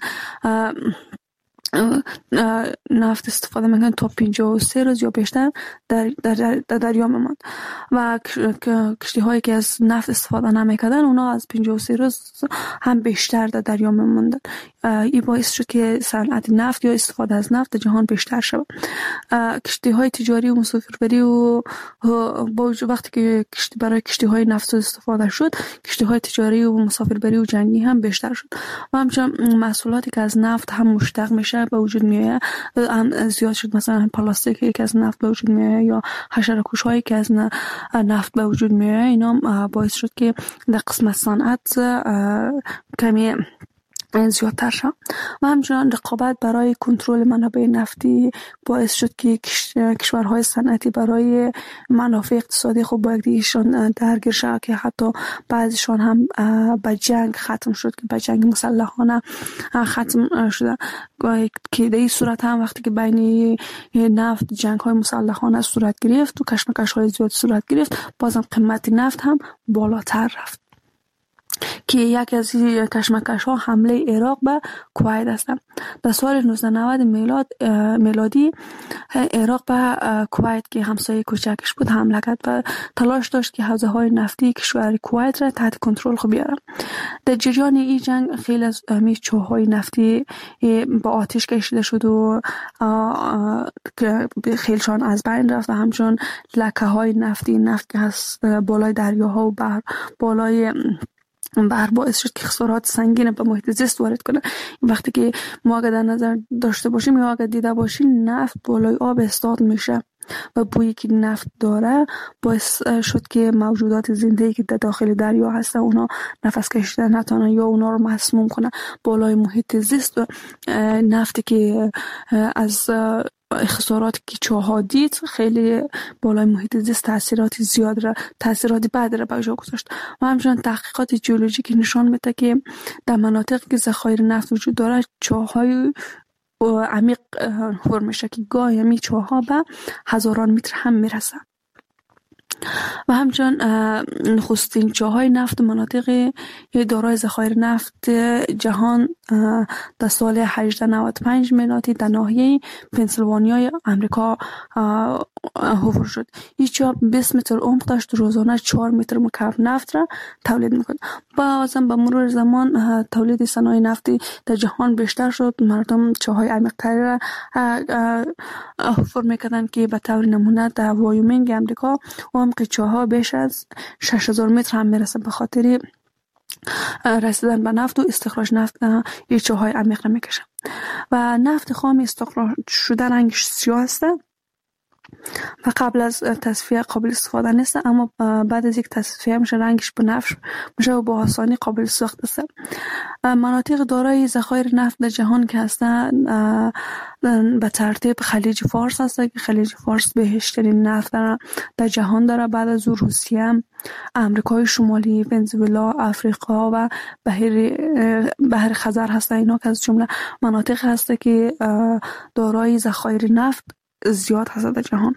نفت استفاده میکنن تا پنجاه و سه روز یا بیشتر در, در, در دریا میماند و کشتی هایی که از نفت استفاده نمیکردن اونا از پنجاه و سه روز هم بیشتر در دریا میماندن. این باعث شد که صنعت نفت یا استفاده از نفت در جهان بیشتر شد. کشتی های تجاری و مسافربری و با وقتی که کشتی برای کشتی های نفت استفاده شد، کشتی های تجاری و مسافربری و جنگی هم بیشتر شد و همچنین محصولاتی که از نفت هم مشتق میشه به وجود میاد هم زیاد شد. مثلا پلاستیکی که از نفت به وجود میاد یا حشره‌کش هایی که از نفت به وجود میاد، اینا باعث شد که در قسمت صنعت کمی زیادتر شد و همچنان رقابت برای کنترل منابع نفتی باعث شد که کشورهای صنعتی برای منافع اقتصادی خود با یکدیگرشان درگیر شد که حتی بعضیشان هم به جنگ ختم شد که به جنگ مسلحانه ختم شده که در این صورت هم وقتی که بین نفت جنگ های مسلحانه صورت گرفت و کشمکش های زیاد صورت گرفت، بازم قیمت نفت هم بالاتر رفت که یک از کشمکش ها حمله عراق به کویت است. در سال نوزده نود میلاد میلادی عراق به کویت که همسایه کوچکش بود حمله کرد و تلاش داشت که حوزه های نفتی کشور کویت را تحت کنترل خود بیاره. در جریان این جنگ خیلی از می چوهای نفتی با آتش کشیده شد و خیلیشان از بین رفت و همچنین لکه های نفتی نفت که هست بالای دریاها و بحر بالای بر باعث شد که خسارات سنگین به محیط زیست وارد کنه. وقتی که ما اگر در نظر داشته باشیم یا اگر دیده باشیم نفت بالای آب استاد میشه و بویی که نفت داره باعث شد که موجودات زنده که در داخل دریا هستن اونا نفس کشیدن نتونن یا اونا رو مسموم کنن. بالای محیط زیست و نفتی که از خسارات که چاها دید خیلی بالای محیط زیست تاثیرات زیاد را تاثیرات بد را به جا گذاشت. و همچنین تحقیقات ژئولوژیکی نشان میده که در مناطقی که ذخایر نفت وجود داره چاهای عمیق فرم میشه که گاهی همی چاها به هزاران متر هم میرسن. و همچنین نخستین چاهای نفت مناطق دارای ذخایر نفت جهان در سال هجده نود و پنج میلادی در ناحیه پنسیلوانیای امریکا حفر شد. این چاه بیست متر عمق داشت، روزانه چهار متر مکعب نفت را تولید میکرد. بازم به مرور زمان تولید صنایع نفتی در جهان بیشتر شد. مردم چاهای عمیق‌تری را حفر میکردند که به طور نمونه در وایومینگ امریکا عمق چاها بیش از شش هزار متر هم میرسه. به خاطر رسیدن به نفت و استخراج نفت این چاهای عمیق را میکشه. و نفت خام استخراج شده رنگش سیاه است و قبل از تصفیه قابل استفاده نیست، اما بعد از یک تصفیه میشه رنگش بنفش میشه و با آسانی قابل ساخت است. مناطق دارای ذخایر نفت در جهان که هستن به ترتیب خلیج فارس هست که خلیج فارس بهشترین نفت در جهان داره. بعد از او روسیه، امریکای شمالی، ونزوئلا، افریقا و بحر بحر خزر هست. اینا که از جمله مناطق هست که دارای ذخایر نفت زیاد هست در جهان.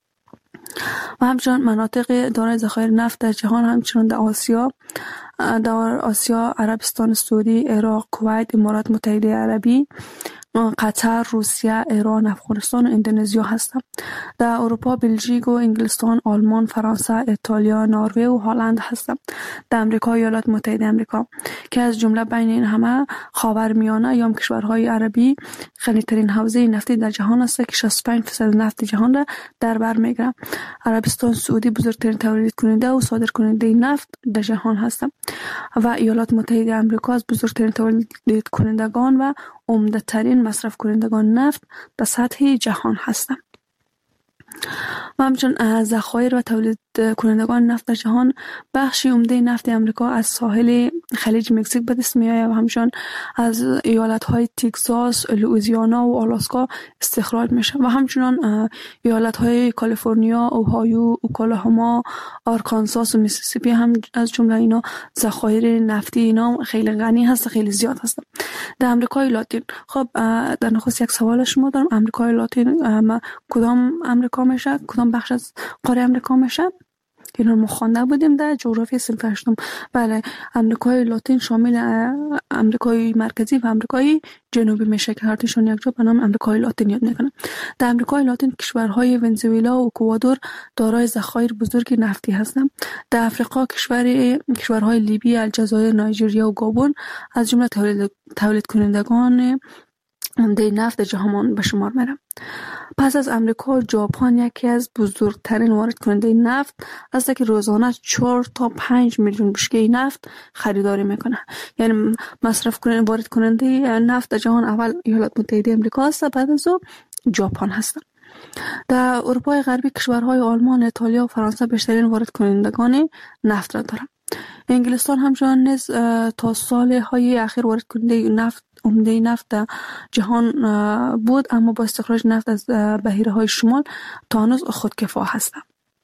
و همچنین مناطق دارای ذخایر نفت در جهان همچنین در آسیا در آسیا عربستان سعودی، عراق، کویت، امارات متحده عربی، قطر، روسیه، ایران، افغانستان و اندونزیا هستند. در اروپا بلژیک و انگلستان، آلمان، فرانسه، ایتالیا، نروژ و هلند هستند. در امریکا ایالات متحده آمریکا که از جمله بین این همه خاورمیانه یا کشورهای عربی غنی‌ترین حوزه نفتی در جهان است که شصت و پنج درصد نفت جهان را در بر میگیرد. عربستان سعودی بزرگترین تولید کننده و صادر کننده نفت در جهان هستند و ایالات متحده آمریکا از بزرگترین تولید کنندگان و عمده ترین مصرف کنندگان نفت در سطح جهان هستند. و همچنین ذخایر و تولید کنندگان نفت در جهان بخشی عمده نفت امریکا از ساحل خلیج مکزیک به دست میآید و همچنین از ایالت‌های تگزاس، لوئیزیانا و آلاسکا استخراج میشه. و همچنین ایالت‌های کالیفرنیا، اوهایو، اوکلاهوما، آرکانساس و میسیسیپی هم از جمله اینا ذخایر نفتی اینا خیلی غنی هست، خیلی زیاد هست. در امریکای لاتین، خب در نخست یک سوال شما دارم، امریکای لاتین کدام امریکا میشه؟ کدام بخش از قاره امریکا میشه؟ اینا ما خوانده بودیم در جغرافی صنف هشتم. بله، امریکای لاتین شامل امریکای مرکزی و امریکای جنوبی میشه که هر تاشون یک جا به نام امریکای لاتین یاد میکنن. در امریکای لاتین کشورهای ونزوئلا و اکوادور دارای ذخایر بزرگ نفتی هستند. در افریقا کشور کشورهای لیبی، الجزایر، نایجریا و گابون از جمله تولید تولید کنندگان عمده نفت جهان به شمار میرن. پس از امریکا، ژاپن یکی از بزرگترین وارد کننده نفت است که روزانه چهار تا پنج میلیون بشکه نفت خریداری میکنه. یعنی مصرف کننده وارد کننده نفت در جهان اول ایالات متحده آمریکا است، بعد از او ژاپن هست. در اروپای غربی کشورهای آلمان، ایتالیا و فرانسه بیشترین وارد کنندگان نفت را دارند. انگلستان همچنین نیز تا سالهای اخیر وارد کننده نفت عمده نفت در جهان بود، اما با استخراج نفت از بحیره‌های شمال تا هنوز خودکفا هستند.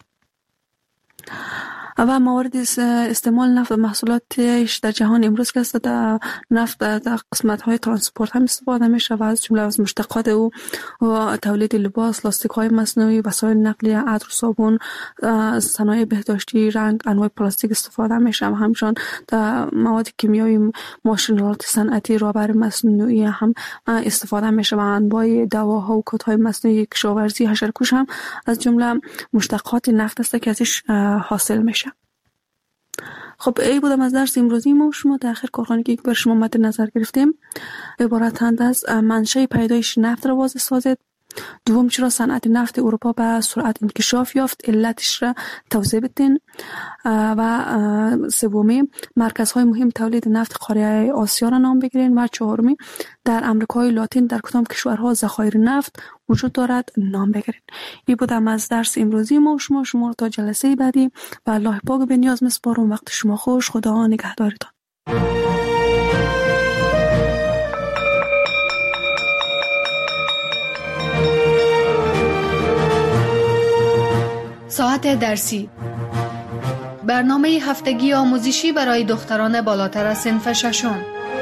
و موارد استعمال نفت و محصولاتش در جهان امروز که است در نفت در قسمت‌های ترانسپورت هم استفاده میشه و از جمله از مشتقات او و تولید لباس، لاستیک‌های مصنوعی، وسایل نقلیه، عطر، صابون، صنایع بهداشتی، رنگ، انواع پلاستیک استفاده میشه و همچنین در مواد کیمیایی، ماشین‌آلات صنعتی، رابر مصنوعی هم استفاده میشه و انواع دواها و کودهای مصنوعی، کشاورزی، حشره‌کش هم از جمله مشتقات نفت است که ازش حاصل میشه. خب ای بودم از درس امروزی ما شما در آخر کارخانه‌ای که بر شما مد نظر گرفتیم عبارتند از منشأ پیدایش نفت را واضح سازید، دوم چرا صنعت نفت اروپا به سرعت انکشاف یافت، علتش را توضیح بدین. و سومی مرکزهای مهم تولید نفت قاره آسیا را نام بگیرین. و چهارمی در امریکای لاتین در کدام کشورها ذخایر نفت وجود دارد نام بگیرین. این بودم از درس امروزی ما. شما شما تا جلسه بعدی و الله پاک به نیاز میسپارم. وقت شما خوش. خدا نگهدارتان. ساعت درسی، برنامه هفتگی آموزشی برای دختران بالاتر از صنف ششم.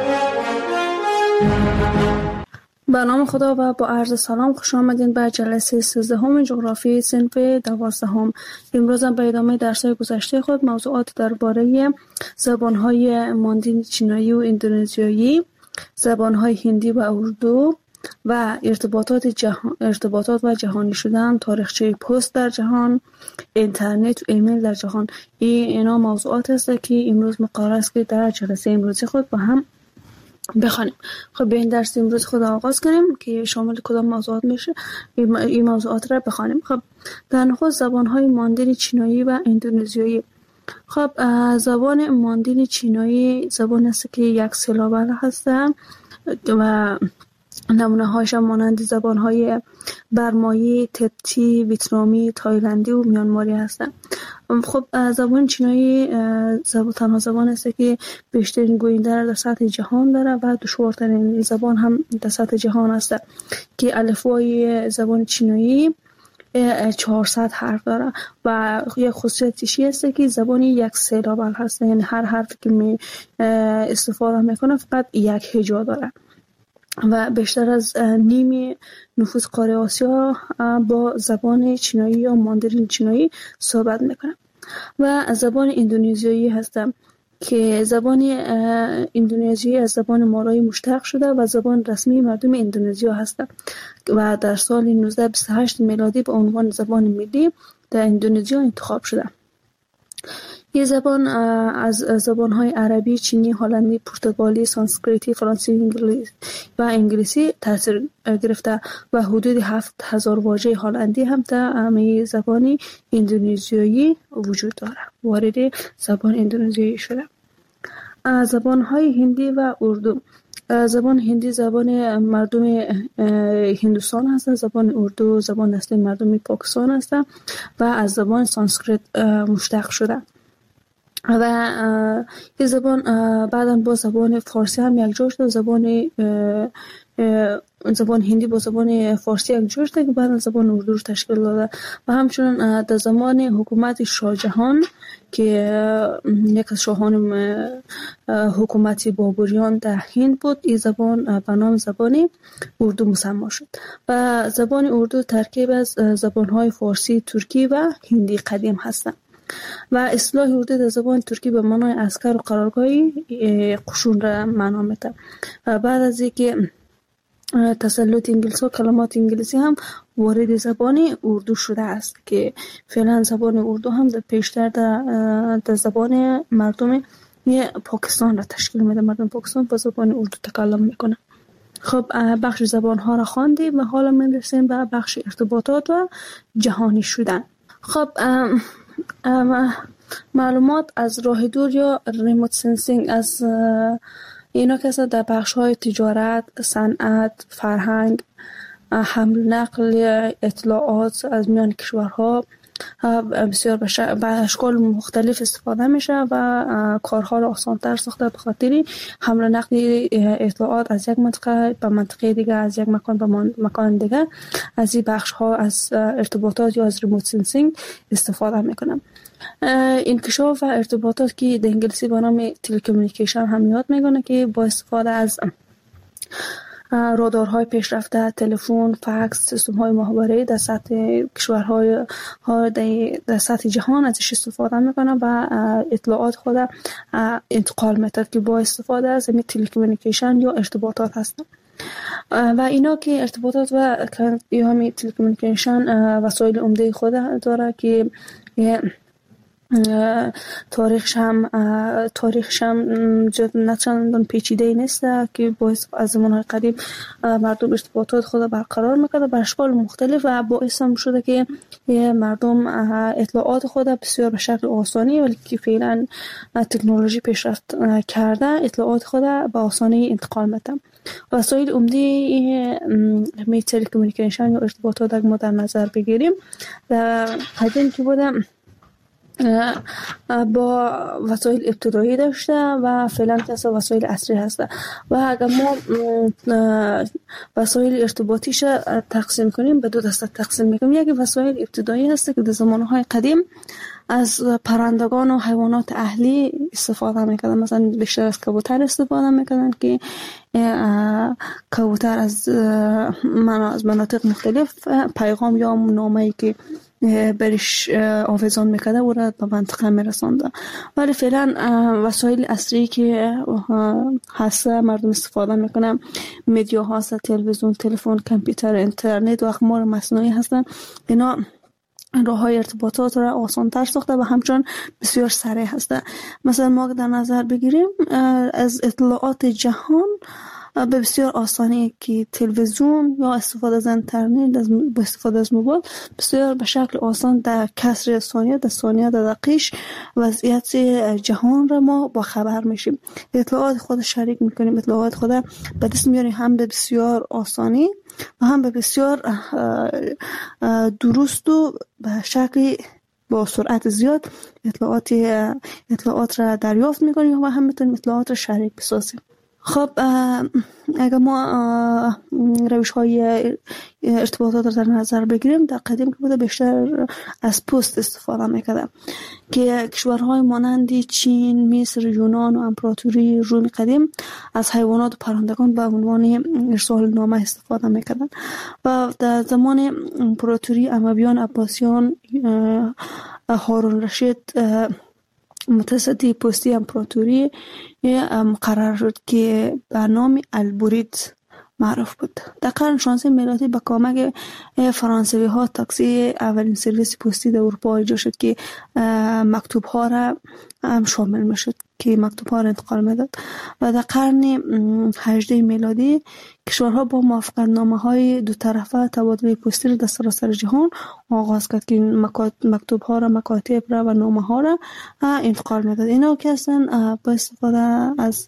به نام خدا و با عرض سلام خوش آمدین به جلسه سیزدهم جغرافی صنف دوازدهم. امروز به ادامه درس‌های گذشته خود موضوعات درباره زبان‌های ماندین چینایی و اندونزیایی، زبان‌های هندی و اردو و ارتباطات جهان، ارتباطات و جهانی شدن، تاریخچه پست در جهان، اینترنت و ایمیل در جهان. این اینا موضوعات است که امروز مقرر است که در جلسه امروزی خود با هم بخوانیم. خب به این درس امروز خود آغاز کنیم که شامل کدام موضوعات میشه. این موضوعات را بخوانیم. خب در نخست زبان‌های ماندین چینایی و اندونزیایی. خب زبان ماندین چینایی زبان است که یک سیلابل هست و نمونه هایش مانند زبان های برمایی، تبتی، ویتنامی، تایلندی و میانماری هستند. خب زبان چینایی زبان تنها زبان است که بیشترین گوینده را در سطح جهان داره و دشوارترین زبان هم در سطح جهان است که الفبای زبان چینایی چهارصد حرف داره و یک خصوصیتش است که زبانی یک سیلابل هست، یعنی هر حرفی که می استفاده میکنه فقط یک هجا داره و بیشتر از نیم نفوس قاره آسیا با زبان چینایی یا ماندرین چینایی صحبت میکنه. و زبان اندونزیایی هستم که زبان اندونزیایی از زبان مالایی مشتق شده و زبان رسمی مردم اندونزیا هست و در سال نوزده بیست و هشت میلادی به عنوان زبان ملی در اندونزیا انتخاب شده. این زبان از زبان‌های عربی، چینی، هلندی، پرتغالی، سانسکریتی، فرانسوی انگلیسی و انگلیسی تاثیر گرفته و حدود هفت هزار واژه هلندی هم در زبان اندونزیایی وجود دارد. وارد زبان اندونزیایی شده. زبان‌های هندی و اردو. زبان هندی زبان مردم هندوستان هست، زبان اردو زبان اصلی مردم پاکستان هست و از زبان سانسکریت مشتق شده. و این زبان بعداً با زبان فارسی هم یک جا شد. زبان زبان هندی با زبان فارسی یک جا شد که بعداً زبان اردو رو تشکیل داده و همچنین در زمان حکومت شاه جهان که یک از شاهان حکومت بابریان در هند بود، این زبان به نام زبان اردو مسمی شد و زبان اردو ترکیب از زبان‌های فارسی، ترکی و هندی قدیم هستند. و اصطلاح اردو در زبان ترکی به معنای عسکر و قرارگاهی قشون را معنا میده. و بعد از اینکه تسلط انگلیسی و کلمات انگلیسی هم وارد زبان اردو شده است که فعلا زبان اردو هم در پیشتر در, در زبان مردم پاکستان را تشکیل میده. مردم پاکستان با زبان اردو تکلم میکنه. خب بخش زبان ها را خواندیم و حالا میرسیم به بخش ارتباطات و جهانی شدن. خب معلومات از راه دور یا ریموت سنسینگ از اینا که در بخش های تجارت، صنعت، فرهنگ، حمل نقل اطلاعات از میان کشورها بسیار به اشکال مختلف استفاده میشه و کارها را آسان‌تر ساخته به خاطر حمل نقل اطلاعات از یک منطقه به منطقه دیگه، از یک مکان به مکان دیگه. از این بخش ها از ارتباطات یا از ریموت سنسینگ استفاده میکنم. انکشاف و ارتباطات که در انگلیسی به نام تلکومونیکیشن هم یاد میکنه که با استفاده از رادارهای پیشرفته، تلفن، فکس، سیستم‌های مخابره‌ای در سطح کشورهای در سطح جهان ازش استفاده میکنه و اطلاعات خود انتقال میده که با استفاده از این تلکومونیکیشن یا ارتباطات هستن. و اینا که ارتباطات و یا همین تلکومونیکیشن وسایل عمده خود داره که تاریخش هم تاریخش هم نه چندان پیچیده نیست که باعث از زمانهای قدیم مردم ارتباطات خود برقرار میکرده به اشکال مختلف و باعث هم شده که مردم اطلاعات خود بسیار به شکل آسانی ولی که فعلا تکنولوژی پیشرفت کرده اطلاعات خود به آسانی انتقال میده. وسایل عمده می تلکومونیکیشن یا ارتباطات اگر ما در نظر بگیریم در قدیم که بوده با وسایل ابتدایی داشته و فعلا که وسایل عصری هسته و اگر ما وسایل ارتباطیش تقسیم کنیم به دو دسته تقسیم میکنیم. یکی وسایل ابتدایی هسته که در زمانهای قدیم از پرندگان و حیوانات اهلی استفاده میکردن، مثلا بیشتر از کبوتر استفاده میکردن که کبوتر از از مناطق مختلف پیغام یا نامه‌ای که برش آویزان میکرده او را به منطقه میرسانده. ولی فعلا وسایل اصلی که هست مردم استفاده میکنن مدیا هست، تلویزیون، تلفن، کامپیوتر، اینترنت و اقمار مصنوعی هستن. اینا راه های ارتباطات را آسان تر ساخته و همچنان بسیار سریع هسته. مثلا ما در نظر بگیریم از اطلاعات جهان به بسیار آسانی که تلویزیون یا استفاده از اینترنت با استفاده از موبایل بسیار به شکل آسان در کسر ثانیه در ثانیه در دقیقه وضعیت جهان را ما با خبر میشیم، اطلاعات خود شریک میکنیم، اطلاعات خود به دست میاریم هم به بسیار آسانی و هم به بسیار درست و به شکل با سرعت زیاد اطلاعات اطلاعات را دریافت میکنیم و هم میتونیم اطلاعات را شریک بسازیم. خب اگر ما روش های ارتباطات را در نظر بگیریم در قدیم که بوده بیشتر از پست استفاده میکرده که کشورهای مانند چین، مصر، یونان و امپراتوری روم قدیم از حیوانات و پرندگان به عنوان ارسال نامه استفاده میکردن و در زمان امپراتوری امویان، عباسیان، هارون رشید متصدی پستی امپراتوری مقرر شد که به نام البرید معروف بود. در قرن شانزدهم میلادی با کمک فرانسوی ها تاکسی اولین سرویس پستی در اروپا ایجاد شد که مکتوب ها را هم شامل میشد که مکتوب ها را انتقال میداد و در قرن هجدهم میلادی کشورها با موافقت نامه های دو طرفه تبادل پستی را در سراسر جهان آغاز کرد که مکتوب ها را، مکاتب را و نامه ها را انتقال میداد. اینا که اصلا با استفاده از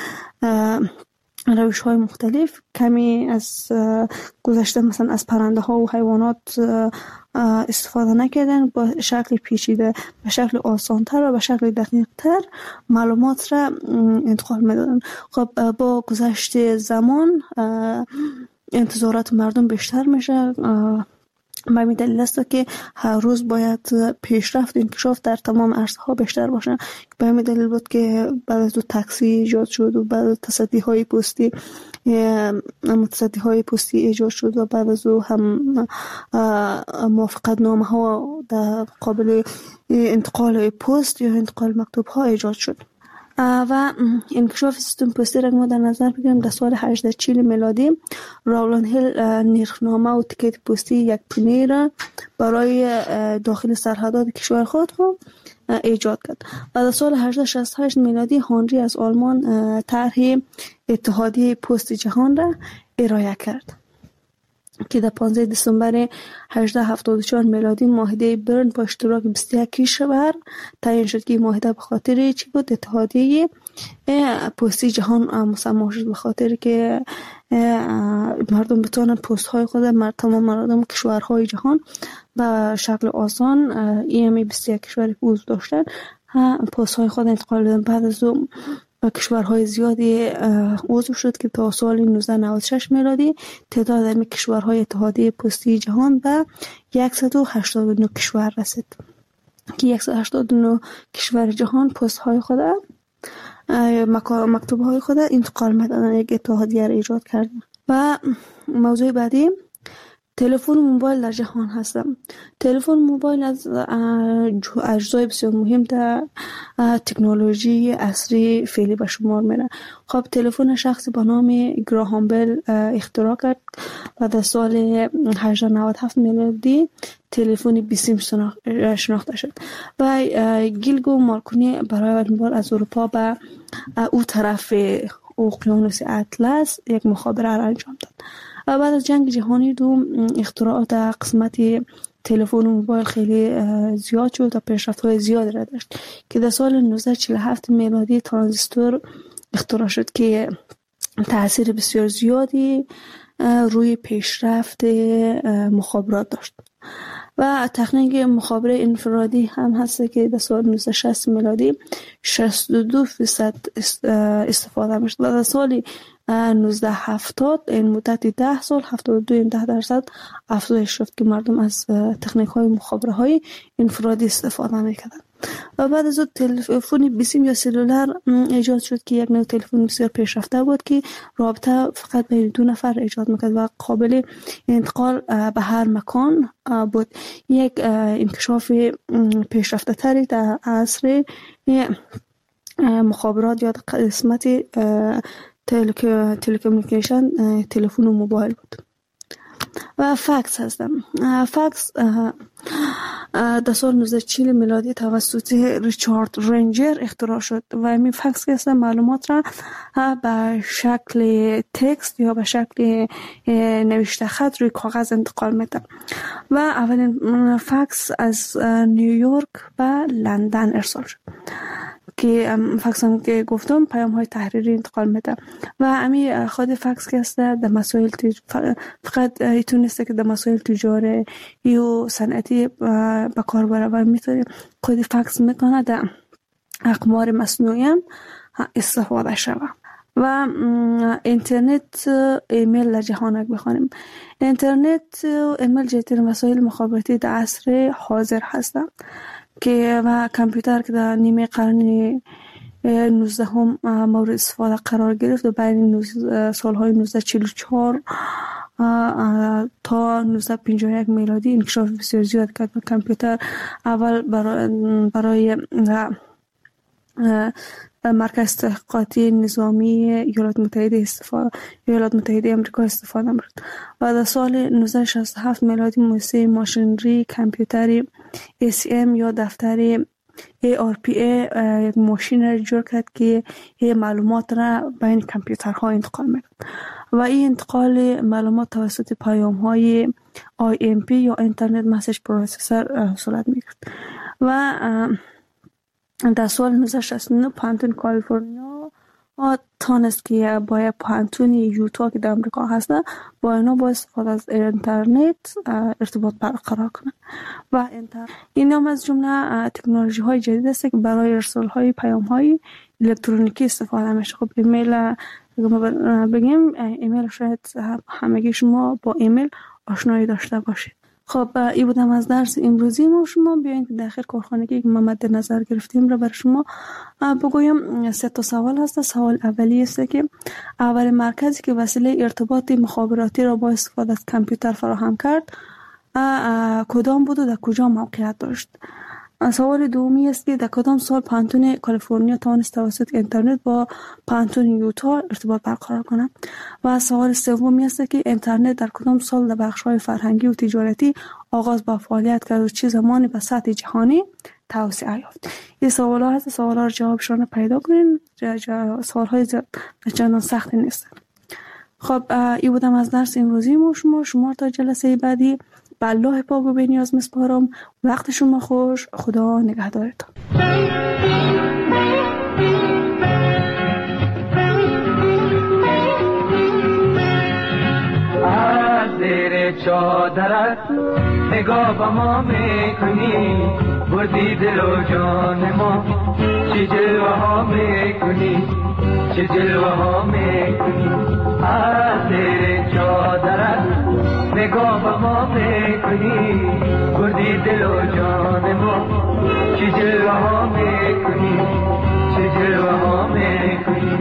روش های مختلف کمی از گذشته مثلا از پرنده ها و حیوانات استفاده نکردن، با شکل پیچیده، به شکل آسان تر و به شکل دقیق تر معلومات را انتقال میدادن. خب با گذشت زمان انتظارات مردم بیشتر میشه، به همین دلیل است که هر روز باید پیشرفت و انکشاف در تمام عرصه‌ها بیشتر باشه. به همین دلیل بود که بعد از تاکسی ایجاد شد و بعد از تصدی‌های پستی متصدی‌های پستی ایجاد شد و بعد از او هم موافقت نامه‌ها در قابل انتقال پست یا انتقال مکتوب‌ها ایجاد شد و انکشاف سیستم پستی را ما در نظر بگیریم. در سال هجده چهل میلادی راولند هیل نرخنامه و تیکت پستی یک پونه را برای داخل سرحدات کشور خود ایجاد کرد و در سال هجده شصت و هشت میلادی هنری از آلمان طرح اتحادیه پست جهان را ارائه کرد که در پانزده دسامبر هجده هفتاد و چهار میلادی معاهده برن با اشتراک بیست و یک کشور تعیین شد که معاهده به خاطر چی بود؟ اتحادیه پستی جهان مسمى شد، به خاطر که مردم بتوانند پست های خود در تمام مردم کشورهای جهان به شکل آسان ایمی بیست و یک کشور که عضو داشتن پست های خود انتقال بدن. بعد از اون کشورهای زیادی عضو شد که تا سال نوزده نود و شش میلادی تعداد این کشورهای اتحادیه پستی جهان به صد و هشتاد و نه کشور رسید که صد و هشتاد و نه کشور جهان پست های خود مکتوب های خود انتقال میدادن، یک اتحادیه را ایجاد کردن. و موضوع بعدی تلفن موبایل در جهان هستم. تلفن موبایل از اجزای بسیار مهم در تکنولوژی عصری فعلی به شمار میره. خب تلفن شخصی به نام گراهام بل اختراع کرد و در سال هجده نود و هفت میلادی تلفن بیسیم شناخته شد و گیلگو مارکونی برای اولین بار از اروپا به او طرف اقیانوس اطلس یک مخابره را انجام داد. و بعد از جنگ جهانی دوم اختراعات در قسمت تلفن و موبایل خیلی زیاد شد و پیشرفت‌های زیاد را داشت که در سال نوزده چهل و هفت میلادی ترانزیستور اختراع شد که تأثیر بسیار زیادی روی پیشرفت مخابرات داشت. و تکنیک مخابره انفرادی هم هست که در سال نوزده شصت میلادی شصت و دو درصد استفاده میشد و در سال نوزده هفتاد این مدت ده سال هفتاد و دو درصد افزایش یافت که مردم از تکنیک های مخابره های انفرادی استفاده میکردند. و بعد از اون تلفن بیسیم یا سلولر ایجاد شد که یک نوع تلفن بسیار پیشرفته بود که رابطه فقط بین دو نفر ایجاد میکرد و قابل انتقال به هر مکان بود. یک انکشاف پیشرفته تری در عصر مخابرات یا قسمت تلکومونیکیشن تلفن و موبایل بود. و فکس هستم. فکس در سال نوزده چهل میلادی توسط ریچارد رنجر اختراع شد و این فکس که هستم معلومات را به شکل تکست یا به شکل نوشته خط روی کاغذ انتقال میده و اولین فکس از نیویورک به لندن ارسال شد که فکس هم که گفتم پیام های تحریری انتقال میده و امی خود فکس که هست در مسائل تج... فقط ایتونسته که در مسائل تجاری و صنعتی به کار بره و میتونه خود فکس میتونه در اقمار مصنوعی هم استفاده شود. و اینترنت ایمیل در جهان بخوانیم. اینترنت ایمیل جدیترین وسایل مخابراتی در عصر حاضر هستند که و کامپیوتر که در نیمه قرن نوزدهم مورد استفاده قرار گرفت و بین سالهای نوزده چهل و چهار تا نوزده پنجاه و یک میلادی انکشاف بسیار زیاد کرد. کامپیوتر اول برای, برای مرکز تحقیقاتی نظامی ایالات متحده استفاده ایالات متحده آمریکا استفاده می‌شد و در سال نوزده شصت و هفت میلادی مؤسسه ماشینری کامپیوتری ای سی ام یا دفتر ای آر پی ای یک ماشین را جور کرد که این معلومات را بین کامپیوترها انتقال می‌کرد و این انتقال معلومات توسط پیام‌های آی ام پی یا اینترنت مسیج پروسسور صورت می‌گرفت. و در سال نوزده شصت و نه پانتون کالیفرنیا تانست که با پانتون یوتا که در امریکا هست با اینا با استفاده از اینترنت ارتباط برقرار کنه و این هم از جمله تکنولوژی های جدید است که برای ارسال های پیام های الکترونیکی استفاده میشه. خب ایمیل بگیم ایمیل شاید همگی شما با ایمیل آشنایی داشته باشید. خب این بودم از درس امروزی ما. شما بیاین که داخل کارخانگی که ما مد نظر گرفتیم را بر شما بگویم. سه تا سوال هست. سوال اولی است که اول مرکزی که وسیله ارتباط مخابراتی را با استفاده از کامپیوتر فراهم کرد کدام بود و در کجا موقعیت داشت؟ سوال دومی است که در کدام سال پانتون کالیفرنیا توانست توسط اینترنت با پانتون یوتا ارتباط برقرار کنند؟ و سوال سومی است که اینترنت در کدام سال در بخش‌های فرهنگی و تجارتی آغاز با فعالیت کرد و چه زمانی به سطح جهانی توسعه یافت؟ این سوال‌ها هست. سوال‌ها رو جوابشون پیدا کنین. سوال‌های چندان سخت نیست. خب این بودم از درس امروزی ما. شما شما تا جلسه بعدی به الله پاک و بی‌نیاز میسپارم. وقت شما خوش. خدا نگهدارتان. از زیر چادرت نگاه با ما میکنی، بردی دل و جان ما، چه جلوه ها میکنی، چه جلوه ها میکنی. از زیر چادرت نگاه با ما میکنی، بردی دل و جان ما، چه جلوه ها میکنی، چه جلوه ها میکنی.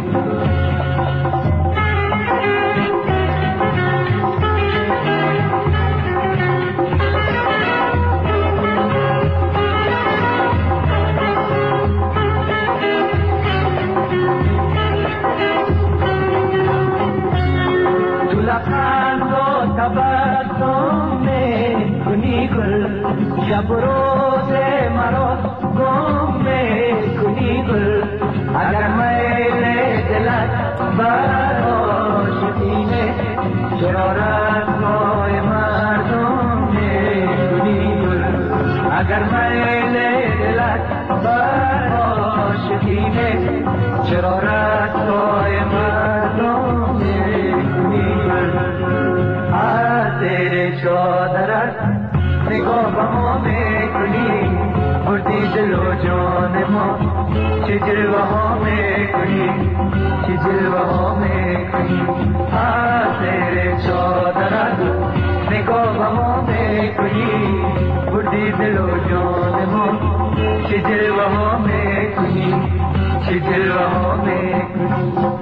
اگر میل دلت بر آشتینه چرا رسوای مردم میکنی گل اگر میل دلت بر آشتینه چرا رسوای مردم میکنی گل از زیر چادرت نگاه به ما میکنی بردی دل و جان ما چه جلوه ها میکنی چه جلوه ها میکنی از زیر چادرت نگاه به ما میکنی بردی دل و جان ما چه جلوه ها میکنی چه جلوه ها میکنی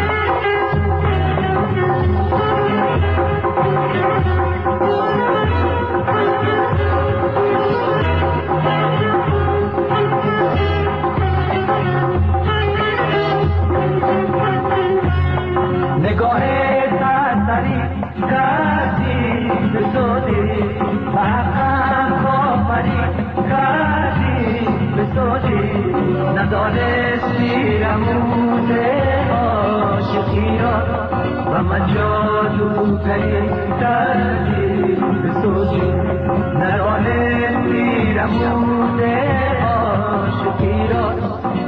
نگاه سرسری کردی به سودی حقم کافری کردی به سودی ندانستی رموده عاشقی را و من جادوگری کردی به سودی ندانستی رموده عاشقی را